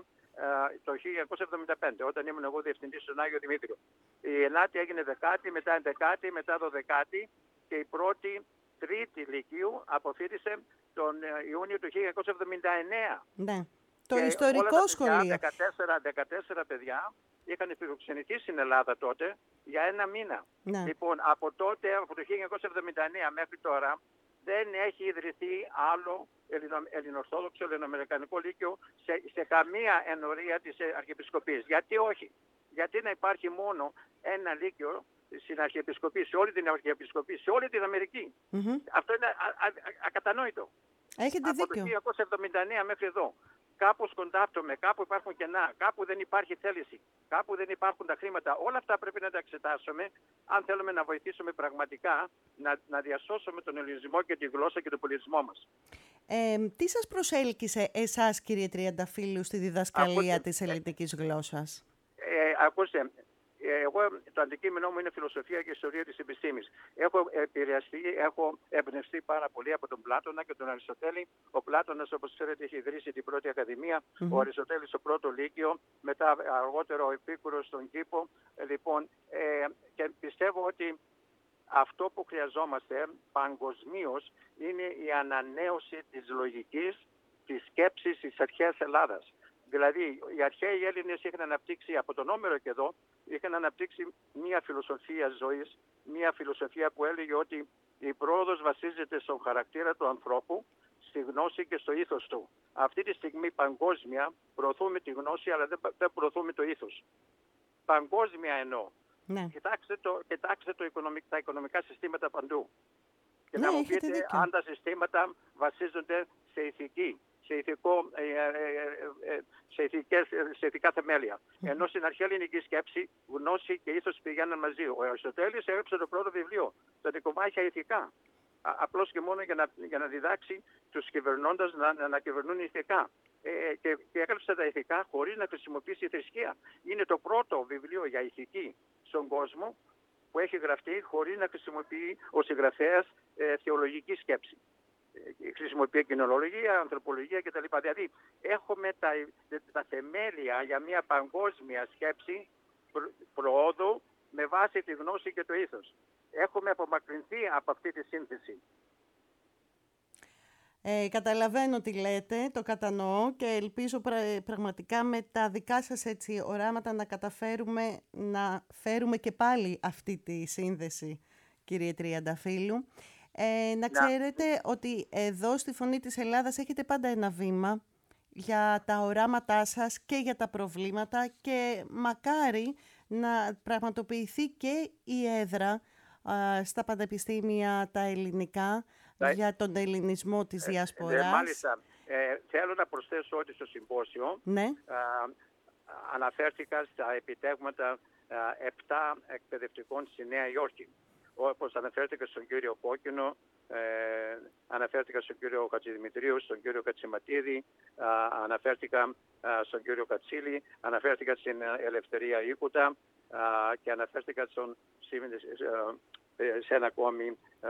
το χίλια εννιακόσια εβδομήντα πέντε, όταν ήμουν εγώ διευθυντής στον Άγιο Δημήτριο. Η ενάτη έγινε δεκάτη, μετά δεκάτη, μετά δωδεκάτη και η πρώτη τρίτη λυκείου αποφύτησε τον Ιούνιο του χίλια εννιακόσια εβδομήντα εννέα. Ναι. Το και ιστορικό σχολείο. δεκατέσσερα, δεκατέσσερα παιδιά είχαν φιλοξενηθεί στην Ελλάδα τότε για ένα μήνα. Ναι. Λοιπόν, από τότε, από το χίλια εννιακόσια εβδομήντα εννέα μέχρι τώρα, δεν έχει ιδρυθεί άλλο ελληνο, ελληνοορθόδοξο, ελληνοαμερικανικό λύκειο σε, σε καμία ενορία της Αρχιεπισκοπής. Γιατί όχι? Γιατί να υπάρχει μόνο ένα λύκειο στην Αρχιεπισκοπή, σε όλη την Αρχιεπισκοπή, σε όλη την Αμερική? Mm-hmm. Αυτό είναι α, α, α, ακατανόητο. Έχετε από δίκιο. το χίλια εννιακόσια εβδομήντα εννέα μέχρι εδώ. κάπου σκοντάπτουμε, κάπου υπάρχουν κενά, κάπου δεν υπάρχει θέληση, κάπου δεν υπάρχουν τα χρήματα. Όλα αυτά πρέπει να τα εξετάσουμε αν θέλουμε να βοηθήσουμε πραγματικά να, να διασώσουμε τον ελληνισμό και τη γλώσσα και τον πολιτισμό μας. Ε, τι σας προσέλκυσε εσάς, κύριε Τριανταφύλλου, στη διδασκαλία ακούστε, της ελληνικής γλώσσας? Ε, ακούστε, εγώ το αντικείμενό μου είναι φιλοσοφία και ιστορία της επιστήμης. Έχω επηρεαστεί, έχω εμπνευστεί πάρα πολύ από τον Πλάτωνα και τον Αριστοτέλη. Ο Πλάτωνας, όπως ξέρετε, έχει ιδρύσει την πρώτη ακαδημία, mm-hmm. ο Αριστοτέλης το πρώτο λύκειο, μετά αργότερο ο Επίκουρος στον Κήπο. Λοιπόν, ε, και πιστεύω ότι αυτό που χρειαζόμαστε παγκοσμίως είναι η ανανέωση της λογικής, της σκέψης της αρχαίας Ελλάδας. Δηλαδή, οι αρχαίοι Έλληνες είχαν αναπτύξει από τον Όμηρο και εδώ, είχαν αναπτύξει μια φιλοσοφία ζωής, μια φιλοσοφία που έλεγε ότι η πρόοδος βασίζεται στον χαρακτήρα του ανθρώπου, στη γνώση και στο ήθος του. Αυτή τη στιγμή παγκόσμια προωθούμε τη γνώση, αλλά δεν, δεν προωθούμε το ήθος. Παγκόσμια εννοώ. Ναι. Κοιτάξτε, το, κοιτάξτε το οικονομικ, τα οικονομικά συστήματα παντού. Και ναι, να μου πείτε δίκιο. Αν τα συστήματα βασίζονται σε ηθική, σε, ηθικό, ε, ε, ε, σε, ηθικές, σε ηθικά θεμέλια. Mm. Ενώ στην αρχαία ελληνική σκέψη γνώση και ήθος πηγαίνουν μαζί. Ο Αριστοτέλης έγραψε το πρώτο βιβλίο, τα δικομάχια ηθικά. Απλώς και μόνο για να, για να διδάξει τους κυβερνώντας να, να, να κυβερνούν ηθικά. Ε, και, και έγραψε τα ηθικά χωρίς να χρησιμοποιήσει θρησκεία. Είναι το πρώτο βιβλίο για ηθική στον κόσμο που έχει γραφτεί χωρίς να χρησιμοποιεί ο συγγραφέας ε, θεολογική σκέψη. Ε, χρησιμοποιεί κοινωνιολογία, ανθρωπολογία κτλ. Δηλαδή έχουμε τα, τα θεμέλια για μια παγκόσμια σκέψη προ, προόδου με βάση τη γνώση και το ήθος. Έχουμε απομακρυνθεί από αυτή τη σύνθεση. Ε, καταλαβαίνω τι λέτε, το κατανοώ και ελπίζω πρα, πραγματικά με τα δικά σας έτσι οράματα να καταφέρουμε να φέρουμε και πάλι αυτή τη σύνδεση, κύριε Τριανταφύλλου. Ε, να ξέρετε να. ότι εδώ στη Φωνή της Ελλάδας έχετε πάντα ένα βήμα για τα οράματά σας και για τα προβλήματα και μακάρι να πραγματοποιηθεί και η έδρα α, στα πανεπιστήμια τα ελληνικά για τον ελληνισμό της διασποράς. Ε, ε, μάλιστα, ε, θέλω να προσθέσω ότι στο συμπόσιο ναι. α, αναφέρθηκα στα επιτεύγματα επτά εκπαιδευτικών στη Νέα Υόρκη. Όπως αναφέρθηκα στον κύριο Κόκκινο, ε, αναφέρθηκα στον κύριο Χατζηδημητρίου, στον κύριο Κατσιματίδη, α, αναφέρθηκα α, στον κύριο Κατσίλη, αναφέρθηκα στην Ελευθερία Ίκουτα α, και αναφέρθηκα στον, σε ένα ακόμη α,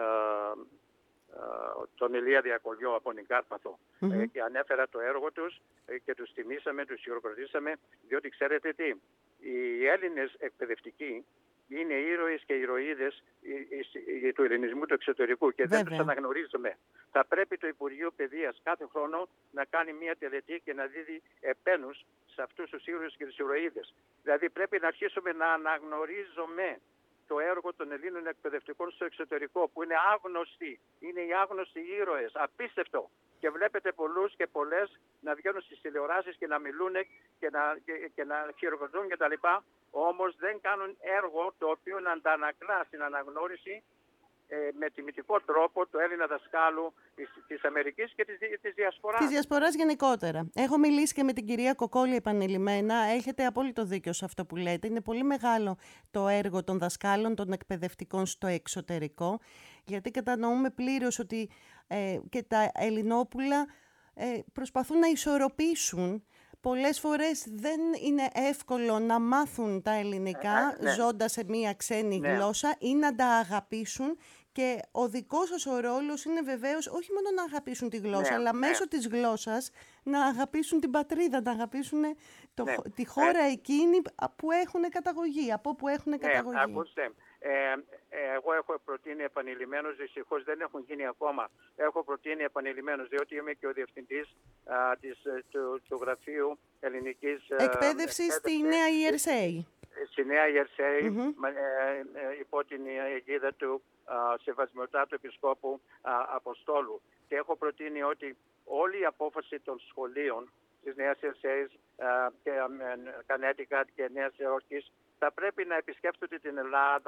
τον Ηλία Διακολιό από την Κάρπαθο. Mm-hmm. Ε, και ανέφερα το έργο τους ε, και τους τιμήσαμε, τους χειροκροτήσαμε, διότι ξέρετε τι, οι Έλληνες εκπαιδευτικοί είναι ήρωες και ηρωίδες του ελληνισμού του εξωτερικού και Βέβαια. δεν τους αναγνωρίζουμε. Θα πρέπει το Υπουργείο Παιδείας κάθε χρόνο να κάνει μια τελετή και να δίδει επένους σε αυτούς τους ήρωες και τις ηρωίδες. Δηλαδή πρέπει να αρχίσουμε να αναγνωρίζουμε το έργο των Ελλήνων εκπαιδευτικών στο εξωτερικό, που είναι άγνωστοι, είναι οι άγνωστοι ήρωες, απίστευτο. Και βλέπετε πολλούς και πολλές να βγαίνουν στις τηλεοράσεις και να μιλούν και να, και, και να χειροκροτούν κτλ. Όμως δεν κάνουν έργο το οποίο να αντανακλά στην αναγνώριση ε, με τιμητικό τρόπο του Έλληνα δασκάλου της, της Αμερικής και της, της Διασποράς. Της Διασποράς γενικότερα. Έχω μιλήσει και με την κυρία Κοκόλη επανειλημμένα. Έχετε απόλυτο δίκιο σε αυτό που λέτε. Είναι πολύ μεγάλο το έργο των δασκάλων, των εκπαιδευτικών στο εξωτερικό, γιατί κατανοούμε πλήρως ότι ε, και τα Ελληνόπουλα ε, προσπαθούν να ισορροπήσουν. Πολλές φορές δεν είναι εύκολο να μάθουν τα ελληνικά ε, ναι. ζώντας σε μία ξένη ναι. γλώσσα ή να τα αγαπήσουν, και ο δικός σας ο ρόλος είναι βεβαίως όχι μόνο να αγαπήσουν τη γλώσσα, ναι, αλλά ναι. μέσω της γλώσσας να αγαπήσουν την πατρίδα, να αγαπήσουν το, ναι. τη χώρα ε, εκείνη που έχουν καταγωγή, από που έχουν καταγωγή. Ναι, ακούστε. Ε, εγώ έχω προτείνει επανειλημμένως, δυστυχώς δεν έχουν γίνει ακόμα, έχω προτείνει επανειλημμένως, διότι είμαι και ο διευθυντής α, της, του, του Γραφείου Ελληνικής Εκπαίδευσης στη Νέα Ιερσέη. Στη Νέα Ιερσέη, mm-hmm. ε, ε, υπό την αιγίδα του Σεβασμιωτάτου Επισκόπου α, Αποστόλου. Και έχω προτείνει ότι όλη η απόφαση των σχολείων της Νέας Ιερσέης και Κανέτικατ και Νέας Υόρκης θα πρέπει να επισκέπτονται την Ελλάδα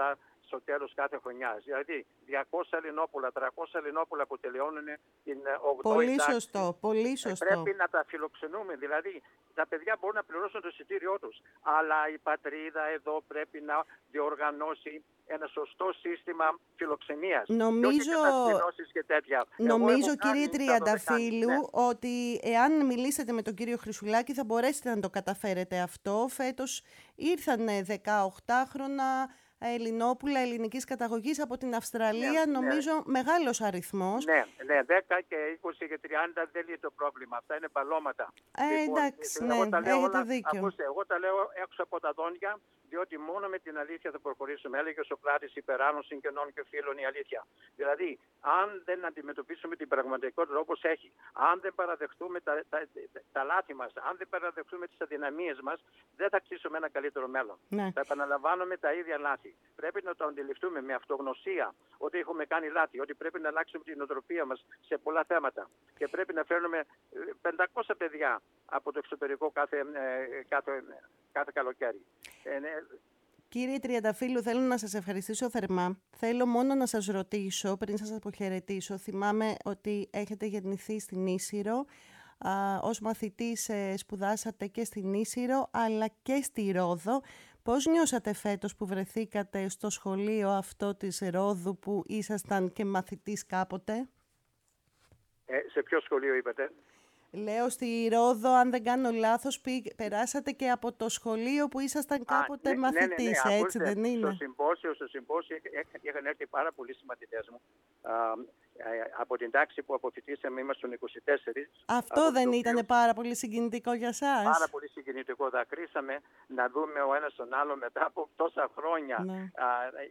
στο τέλος κάθε χρονιάς. Δηλαδή διακόσια Ελληνόπουλα, τριακόσια Ελληνόπουλα που τελειώνουν την ογδόη Πολύ τάξη. σωστό, πολύ σωστό. Πρέπει να τα φιλοξενούμε. Δηλαδή τα παιδιά μπορούν να πληρώσουν το εισιτήριό τους. Αλλά η πατρίδα εδώ πρέπει να διοργανώσει ένα σωστό σύστημα φιλοξενίας. Νομίζω, και και τέτοια. νομίζω κύριε Τριανταφύλου, ναι, ότι εάν μιλήσετε με τον κύριο Χρυσουλάκη θα μπορέσετε να το καταφέρετε αυτό. Φέτος ήρθανε δεκαοκτάχρονα Ελληνόπουλα ελληνικής καταγωγής από την Αυστραλία, ναι, νομίζω ναι, μεγάλος αριθμός. Ναι, ναι, δέκα και είκοσι και τριάντα δεν είναι το πρόβλημα. Αυτά είναι παλώματα. Ε, λοιπόν, εντάξει, ναι, έχετε όλα, δίκιο. Ακούστε, εγώ τα λέω έξω από τα δόντια, διότι μόνο με την αλήθεια θα προχωρήσουμε. Έλεγε ο Σοκράτης, υπεράνω συγγενών και φίλων η αλήθεια. Δηλαδή, αν δεν αντιμετωπίσουμε την πραγματικότητα όπως έχει, αν δεν παραδεχτούμε τα, τα, τα, τα λάθη μας, αν δεν παραδεχτούμε τις αδυναμίες μας, δεν θα αξίσουμε ένα καλύτερο μέλλον. Ναι. Θα επαναλαμβάνουμε τα ίδια λάθη. Πρέπει να το αντιληφθούμε με αυτογνωσία ότι έχουμε κάνει λάθη, ότι πρέπει να αλλάξουμε την νοοτροπία μας σε πολλά θέματα και πρέπει να φέρνουμε πεντακόσια παιδιά από το εξωτερικό κάθε, κάθε, κάθε καλοκαίρι. Ε, ναι. Κύριε Τριανταφύλου, θέλω να σας ευχαριστήσω θερμά. Θέλω μόνο να σας ρωτήσω, πριν σας αποχαιρετήσω, θυμάμαι ότι έχετε γεννηθεί στην Ίσυρο. Α, ως μαθητής ε, σπουδάσατε και στην Ίσυρο, αλλά και στη Ρόδο. Πώς νιώσατε φέτος που βρεθήκατε στο σχολείο αυτό της Ρόδου που ήσασταν και μαθητής κάποτε? Ε, σε ποιο σχολείο είπατε? Λέω στη Ρόδο, αν δεν κάνω λάθος, πή, περάσατε και από το σχολείο που ήσασταν κάποτε Α, ναι, μαθητής, ναι, ναι, ναι, έτσι ακούστε, δεν είναι? Στο συμπόσιο, στο συμπόσιο είχαν έρθει πάρα πολλοί συμμαθητές μου. Α, από την τάξη που αποφοιτήσαμε ήμασταν είκοσι τέσσερις. Αυτό δεν ήταν οποίο... πάρα πολύ συγκινητικό για σας? Πάρα πολύ συγκινητικό. Δακρύσαμε να δούμε ο ένας τον άλλο μετά από τόσα χρόνια. Ναι. Α,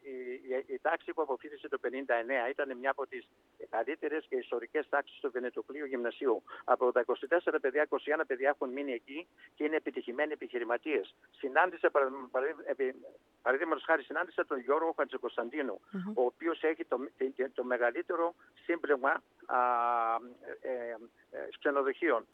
η, η, η τάξη που αποφοιτήσε το πενήντα εννέα ήταν μια από τις καλύτερες και ιστορικές τάξεις του Βενετοκλείου Γυμνασίου. Από τα είκοσι τέσσερα παιδιά, είκοσι ένα παιδιά έχουν μείνει εκεί και είναι επιτυχημένοι επιχειρηματίες. Συνάντησα, παραδείγματος χάρη, συνάντησα τον Γιώργο Χατζικοσταντίνου, mm-hmm. ο οποίος έχει το, το, το μεγαλύτερο σύμπλεγμα α, ε, ε, ε, ξενοδοχείων.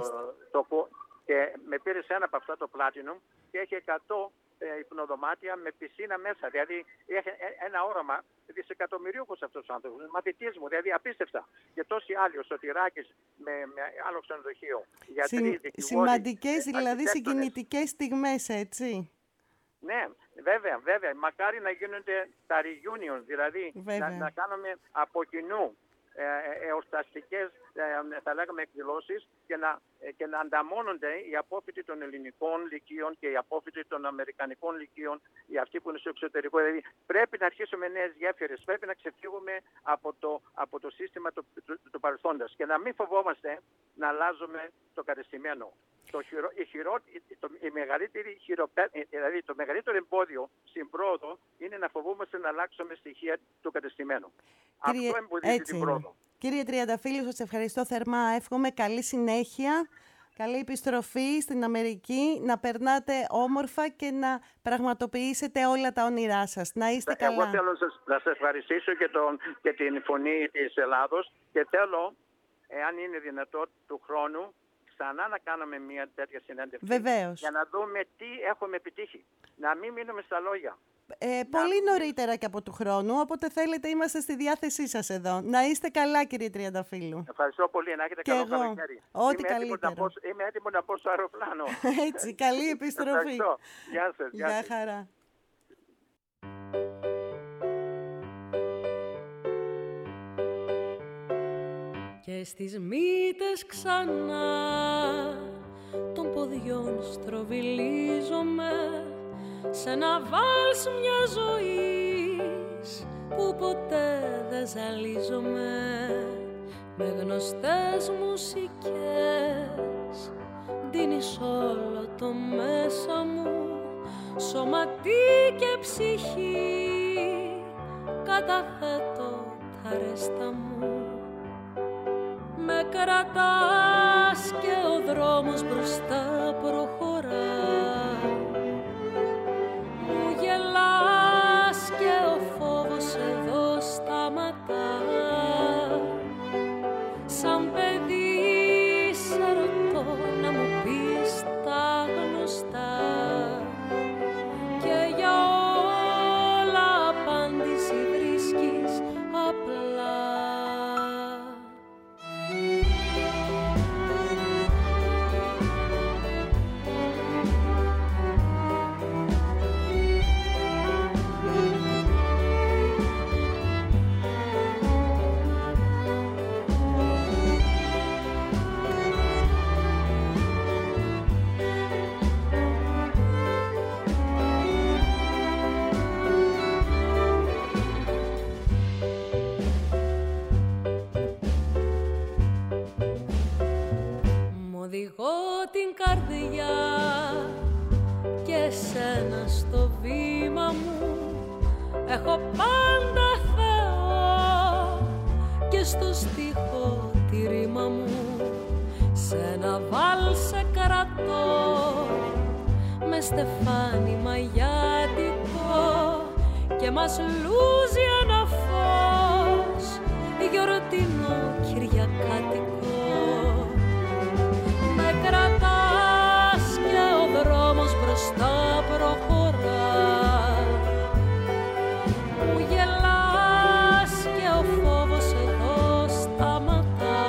Το, το, και με πήρε σε ένα από αυτά το Platinum και έχει εκατό ε, υπνοδωμάτια με πισίνα μέσα. Δηλαδή έχει ένα όραμα δισεκατομμυρίουχος αυτός ο άνθρωπος. Μαθητής μου, δηλαδή απίστευτα. Και τόσοι άλλοι, ο Σωτηράκης με, με άλλο ξενοδοχείο. Συ, δικηγόροι, σημαντικές, ε, δηλαδή συγκινητικές στιγμές, έτσι. Ναι, βέβαια, βέβαια. Μακάρι να γίνονται τα reunion, δηλαδή να, να κάνουμε από κοινού ε, εορταστικές, ε, θα λέγαμε, εκδηλώσεις και να, ε, και να ανταμώνονται οι απόφοιτοι των ελληνικών λυκείων και οι απόφοιτοι των αμερικανικών λυκείων, οι αυτοί που είναι στο εξωτερικό. Δηλαδή πρέπει να αρχίσουμε νέες γέφυρες, πρέπει να ξεφύγουμε από το, από το σύστημα του το, το, το παρελθόντος και να μην φοβόμαστε να αλλάζουμε το κατεστημένο. Το, χειρο, η, χειρο, το, η μεγαλύτερη χειροπέ, δηλαδή το μεγαλύτερο εμπόδιο στην πρόοδο είναι να φοβούμαστε να αλλάξουμε στοιχεία του κατεστημένου. Κύριε, Αυτό εμποδίζει την πρόοδο. Κύριε Τριανταφύλου, σας ευχαριστώ θερμά. Εύχομαι καλή συνέχεια, καλή επιστροφή στην Αμερική, να περνάτε όμορφα και να πραγματοποιήσετε όλα τα όνειρά σας. Να είστε καλά. Εγώ θέλω να σας ευχαριστήσω και, τον, και την Φωνή της Ελλάδος και θέλω, εάν είναι δυνατό του χρόνου, ξανά να κάνουμε μια τέτοια συνέντευξη. Βεβαίως. Για να δούμε τι έχουμε επιτύχει. Να μην μείνουμε στα λόγια. Ε, πολύ να... νωρίτερα και από του χρόνου, όποτε θέλετε είμαστε στη διάθεσή σας εδώ. Να είστε καλά, κύριε Τριανταφύλου. Ευχαριστώ πολύ, να έχετε και καλό καλοκαίρι. Ό,τι καλύτερο. Πω, είμαι έτοιμο να πω στο αεροπλάνο. Έτσι, καλή επιστροφή. Ευχαριστώ. Γεια σας. Γεια, γεια χαρά. Και στις μύτες ξανά των ποδιών στροβιλίζομαι σε ένα βάλς μια ζωής που ποτέ δεν ζαλίζομαι, με γνωστές μουσικές ντύνεις όλο το μέσα μου, σωματί και ψυχή καταθέτω τα ρέστα μου. Με κρατάς και ο δρόμος μπροστά προχωρά, μου γελάς και ο φόβος εδώ σταματά. Σαν παιδί σε ρωτώ να μου πεις τα γνωστά και για όλα απαντώ την καρδιά και εσένα στο βήμα μου. Έχω πάντα Θεό και στο στίχο τη ρήμα μου. Σ' ένα βάλσε κρατώ με στεφάνι μαγιάτικο και μας λούζει ένα φως γιορτινό κυριακάτικο. Με κρατάς και ο δρόμος μπροστά προχωρά, μου γελάς και ο φόβος εδώ σταματά.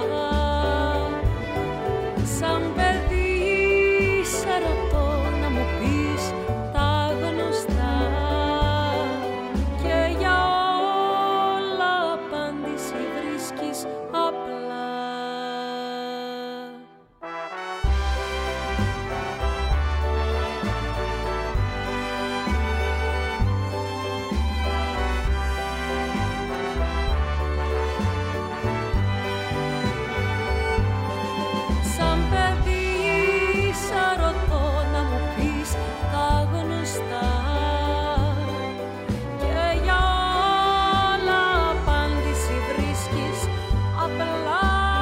Σαν παιδί σε ρωτώ να μου πεις τα γνωστά και για όλα απάντηση βρίσκεις απλά. Σαν παιδί σε ρωτώ να μου πεις τα γνωστά και για όλα απάντηση βρίσκεις απλά.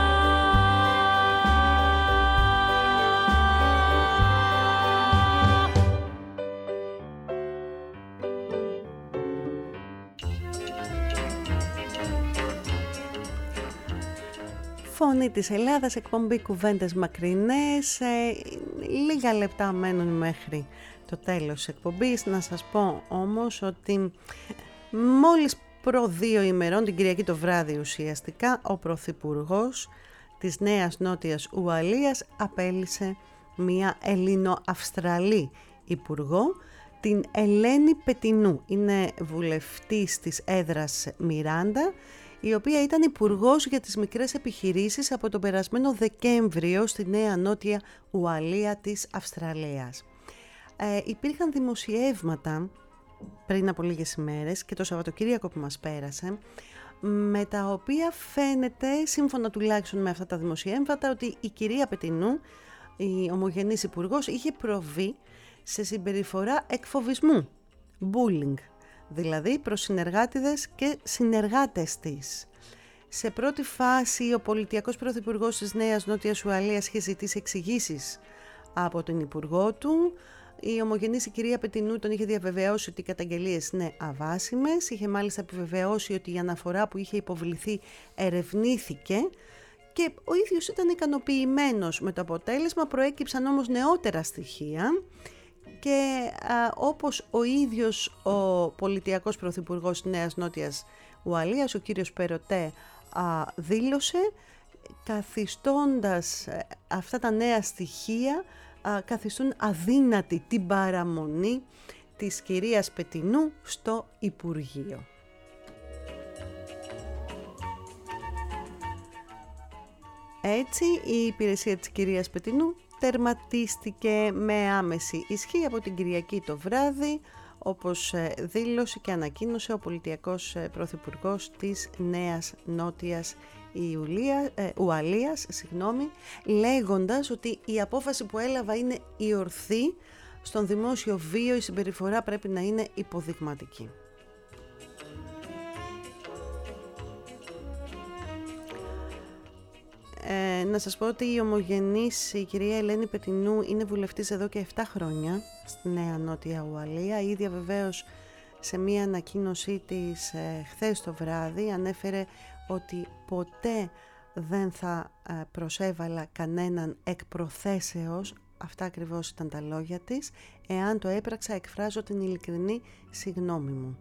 Φωνή της Ελλάδας, εκπομπή Κουβέντες Μακρινές. Ε, λίγα λεπτά μένουν μέχρι το τέλος της εκπομπής. Να σας πω όμως ότι μόλις προ δύο ημερών, την Κυριακή το βράδυ ουσιαστικά, ο Πρωθυπουργός της Νέας Νότιας Ουαλίας απέλυσε μια Ελληνο-Αυστραλή υπουργό, την Ελένη Πετινού. Είναι βουλευτής της έδρας Μιράντα, η οποία ήταν υπουργός για τις μικρές επιχειρήσεις από τον περασμένο Δεκέμβριο στη Νέα Νότια Ουαλία της Αυστραλίας. Ε, υπήρχαν δημοσιεύματα πριν από λίγες ημέρες και το Σαββατοκύριακο που μας πέρασε, με τα οποία φαίνεται, σύμφωνα τουλάχιστον με αυτά τα δημοσιεύματα, ότι η κυρία Πετινού, η ομογενής υπουργός, είχε προβεί σε συμπεριφορά εκφοβισμού, bullying, δηλαδή προς συνεργάτιδες και συνεργάτες της. Σε πρώτη φάση, ο πολιτιακός πρωθυπουργός της Νέας Νότιας Ουαλίας είχε ζητήσει εξηγήσεις από τον υπουργό του. Η ομογενής η κυρία Πετινού τον είχε διαβεβαιώσει ότι οι καταγγελίες είναι αβάσιμες. Είχε μάλιστα επιβεβαιώσει ότι η αναφορά που είχε υποβληθεί ερευνήθηκε και ο ίδιος ήταν ικανοποιημένος με το αποτέλεσμα. Προέκυψαν όμως νεότερα στοιχεία και α, όπως ο ίδιος ο πολιτιακός πρωθυπουργός της Νέας Νότιας Ουαλίας, ο κύριος Περοτέ, α, δήλωσε, καθιστώντας α, αυτά τα νέα στοιχεία, α, καθιστούν αδύνατη την παραμονή της κυρίας Πετινού στο Υπουργείο. Έτσι, η υπηρεσία της κυρίας Πετινού τερματίστηκε με άμεση ισχύ από την Κυριακή το βράδυ, όπως δήλωσε και ανακοίνωσε ο πολιτιακός πρωθυπουργός της Νέας Νότιας Ιουλία, ε, Ουαλίας, συγγνώμη, λέγοντας ότι η απόφαση που έλαβα είναι η ορθή, στον δημόσιο βίο η συμπεριφορά πρέπει να είναι υποδειγματική. Ε, να σας πω ότι η ομογενής, η κυρία Ελένη Πετινού, είναι βουλευτής εδώ και επτά χρόνια στη Νέα Νότια Ουαλία. Η ίδια βεβαίως σε μία ανακοίνωσή της ε, χθες το βράδυ ανέφερε ότι ποτέ δεν θα ε, προσέβαλα κανέναν εκ προθέσεως, αυτά ακριβώς ήταν τα λόγια της, εάν το έπραξα εκφράζω την ειλικρινή συγγνώμη μου.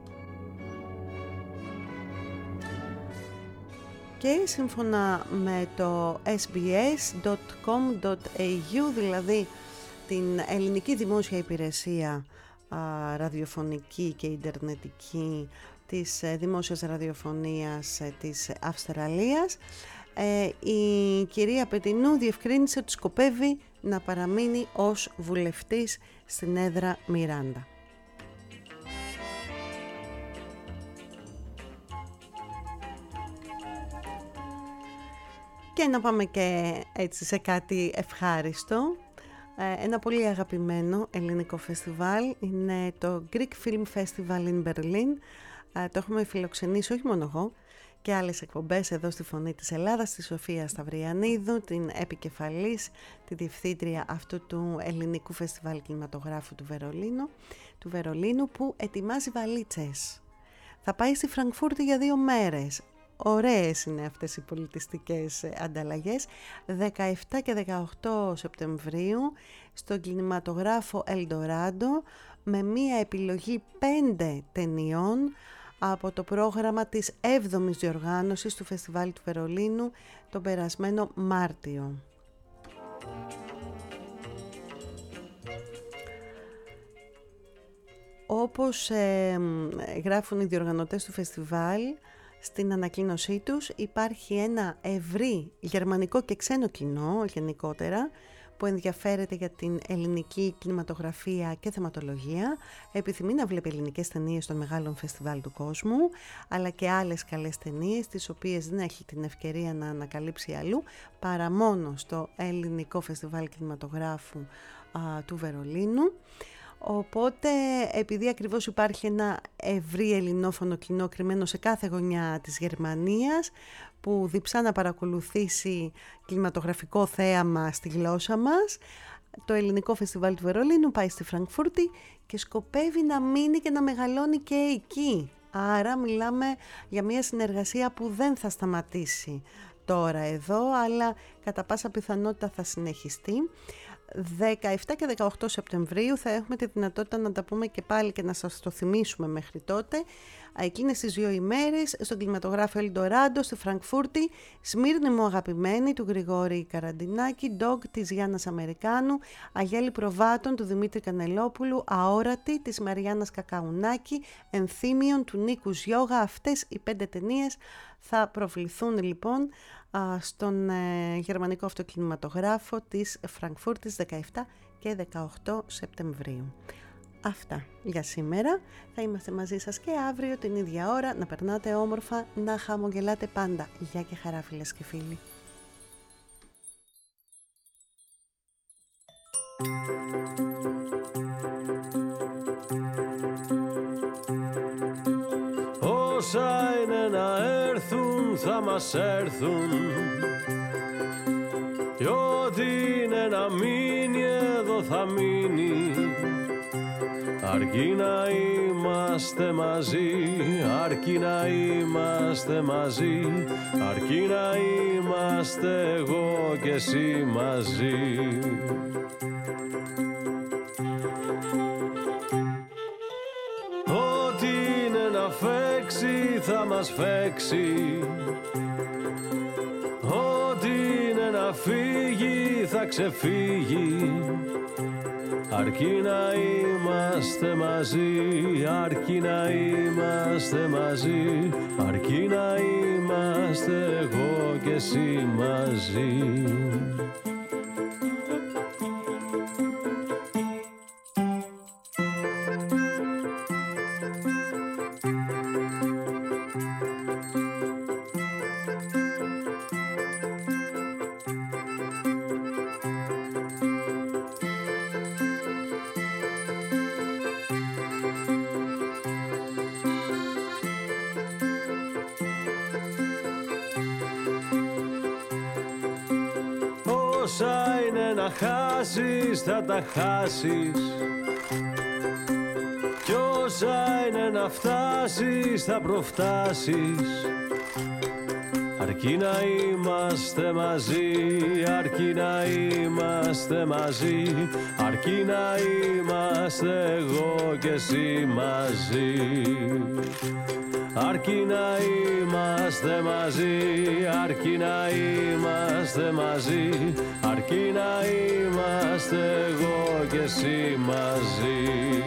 Και σύμφωνα με το ες μπι ες τελεία κομ τελεία έι γιου, δηλαδή την ελληνική δημόσια υπηρεσία α, ραδιοφωνική και ιντερνετική της ε, δημόσιας ραδιοφωνίας ε, της Αυστραλίας, ε, η κυρία Πετινού διευκρίνησε ότι σκοπεύει να παραμείνει ως βουλευτής στην έδρα Μιράντα. Και να πάμε και έτσι σε κάτι ευχάριστο. Ένα πολύ αγαπημένο ελληνικό φεστιβάλ είναι το Greek Film Festival in Berlin. Το έχουμε φιλοξενήσει όχι μόνο εγώ και άλλες εκπομπές εδώ στη Φωνή της Ελλάδας, τη Σοφία Σταυριανίδου, την επικεφαλής, τη διευθύντρια αυτού του ελληνικού φεστιβάλ κινηματογράφου του Βερολίνου, του Βερολίνου που ετοιμάζει βαλίτσες. Θα πάει στη Φραγκφούρτη για δύο μέρες. Ωραίες είναι αυτές οι πολιτιστικές ανταλλαγές. δεκαεπτά και δεκαοκτώ Σεπτεμβρίου στον κινηματογράφο Ελντοράντο με μία επιλογή πέντε ταινιών από το πρόγραμμα της έβδομης διοργάνωσης του Φεστιβάλ του Βερολίνου τον περασμένο Μάρτιο. Όπως ε, γράφουν οι διοργανωτές του φεστιβάλ, στην ανακοίνωσή τους υπάρχει ένα ευρύ γερμανικό και ξένο κοινό γενικότερα που ενδιαφέρεται για την ελληνική κινηματογραφία και θεματολογία, επιθυμεί να βλέπει ελληνικές ταινίες των μεγάλων φεστιβάλ του κόσμου, αλλά και άλλες καλές ταινίες, τις οποίες δεν έχει την ευκαιρία να ανακαλύψει αλλού, παρά μόνο στο ελληνικό φεστιβάλ κινηματογράφου α, του Βερολίνου. Οπότε, επειδή ακριβώς υπάρχει ένα ευρύ ελληνόφωνο κοινό κρυμμένο σε κάθε γωνιά της Γερμανίας, που διψά να παρακολουθήσει κινηματογραφικό θέαμα στη γλώσσα μας, το ελληνικό φεστιβάλ του Βερολίνου πάει στη Φραγκφούρτη και σκοπεύει να μείνει και να μεγαλώνει και εκεί. Άρα μιλάμε για μια συνεργασία που δεν θα σταματήσει τώρα εδώ, αλλά κατά πάσα πιθανότητα θα συνεχιστεί. δεκαεπτά και δεκαοκτώ Σεπτεμβρίου θα έχουμε τη δυνατότητα να τα πούμε και πάλι και να σας το θυμίσουμε μέχρι τότε. Εκείνες τις δύο ημέρες στον κινηματογράφο Ελντοράντο στη Φραγκφούρτη, Σμύρνη μου αγαπημένη του Γρηγόρη Καραντινάκη, Dog της Γιάννας Αμερικάνου, Αγέλη Προβάτων του Δημήτρη Κανελόπουλου, Αόρατη της Μαριάννας Κακαουνάκη, Ενθύμιον του Νίκου Γιώγα. Αυτές οι πέντε ταινίες θα προβληθούν λοιπόν στον ε, γερμανικό αυτοκινηματογράφο της Φραγκφούρτης δεκαεπτά και δεκαοκτώ Σεπτεμβρίου. Αυτά για σήμερα. Θα είμαστε μαζί σας και αύριο την ίδια ώρα. Να περνάτε όμορφα, να χαμογελάτε πάντα. Γεια και χαρά φίλες και φίλοι. Όσα είναι να έρθουν θα μας έρθουν, κι ό,τι είναι να μείνει εδώ θα μείνει, αρκεί να είμαστε μαζί, αρκεί να είμαστε μαζί, αρκεί να είμαστε εγώ και εσύ μαζί. Ό,τι είναι να φέξει θα μας φέξει, ό,τι είναι να φύγει θα ξεφύγει, αρκεί να είμαστε μαζί, αρκεί να είμαστε μαζί, αρκεί να είμαστε εγώ και εσύ μαζί. Όσα είναι να χάσεις θα τα χάσεις, κι όσα είναι να φτάσεις θα προφτάσεις, αρκεί να είμαστε μαζί, αρκεί να είμαστε μαζί, αρκεί να είμαστε εγώ και εσύ μαζί, αρκεί να είμαστε μαζί, αρκεί να είμαστε μαζί, αρκεί να είμαστε εγώ και εσύ μαζί,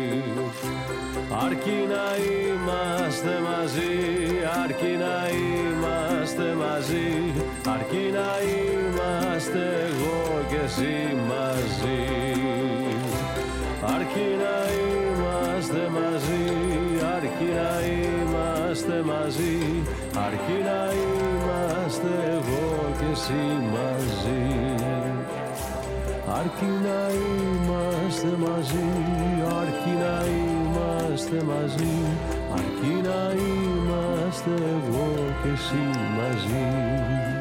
αρκεί να είμαστε μαζί, αρκεί να είμαστε μαζί, αρκεί να είμαστε εγώ και εσύ μαζί, αρκεί να είμαστε μαζί, αρκεί να είμαστε μαζί, αρκεί να είμαστε εγώ και εσύ. εσύ μαζί. Αρκεί να είμαστε μαζί, αρκεί να είμαστε μαζί, αρκεί να είμαστε εγώ και εσύ μαζί.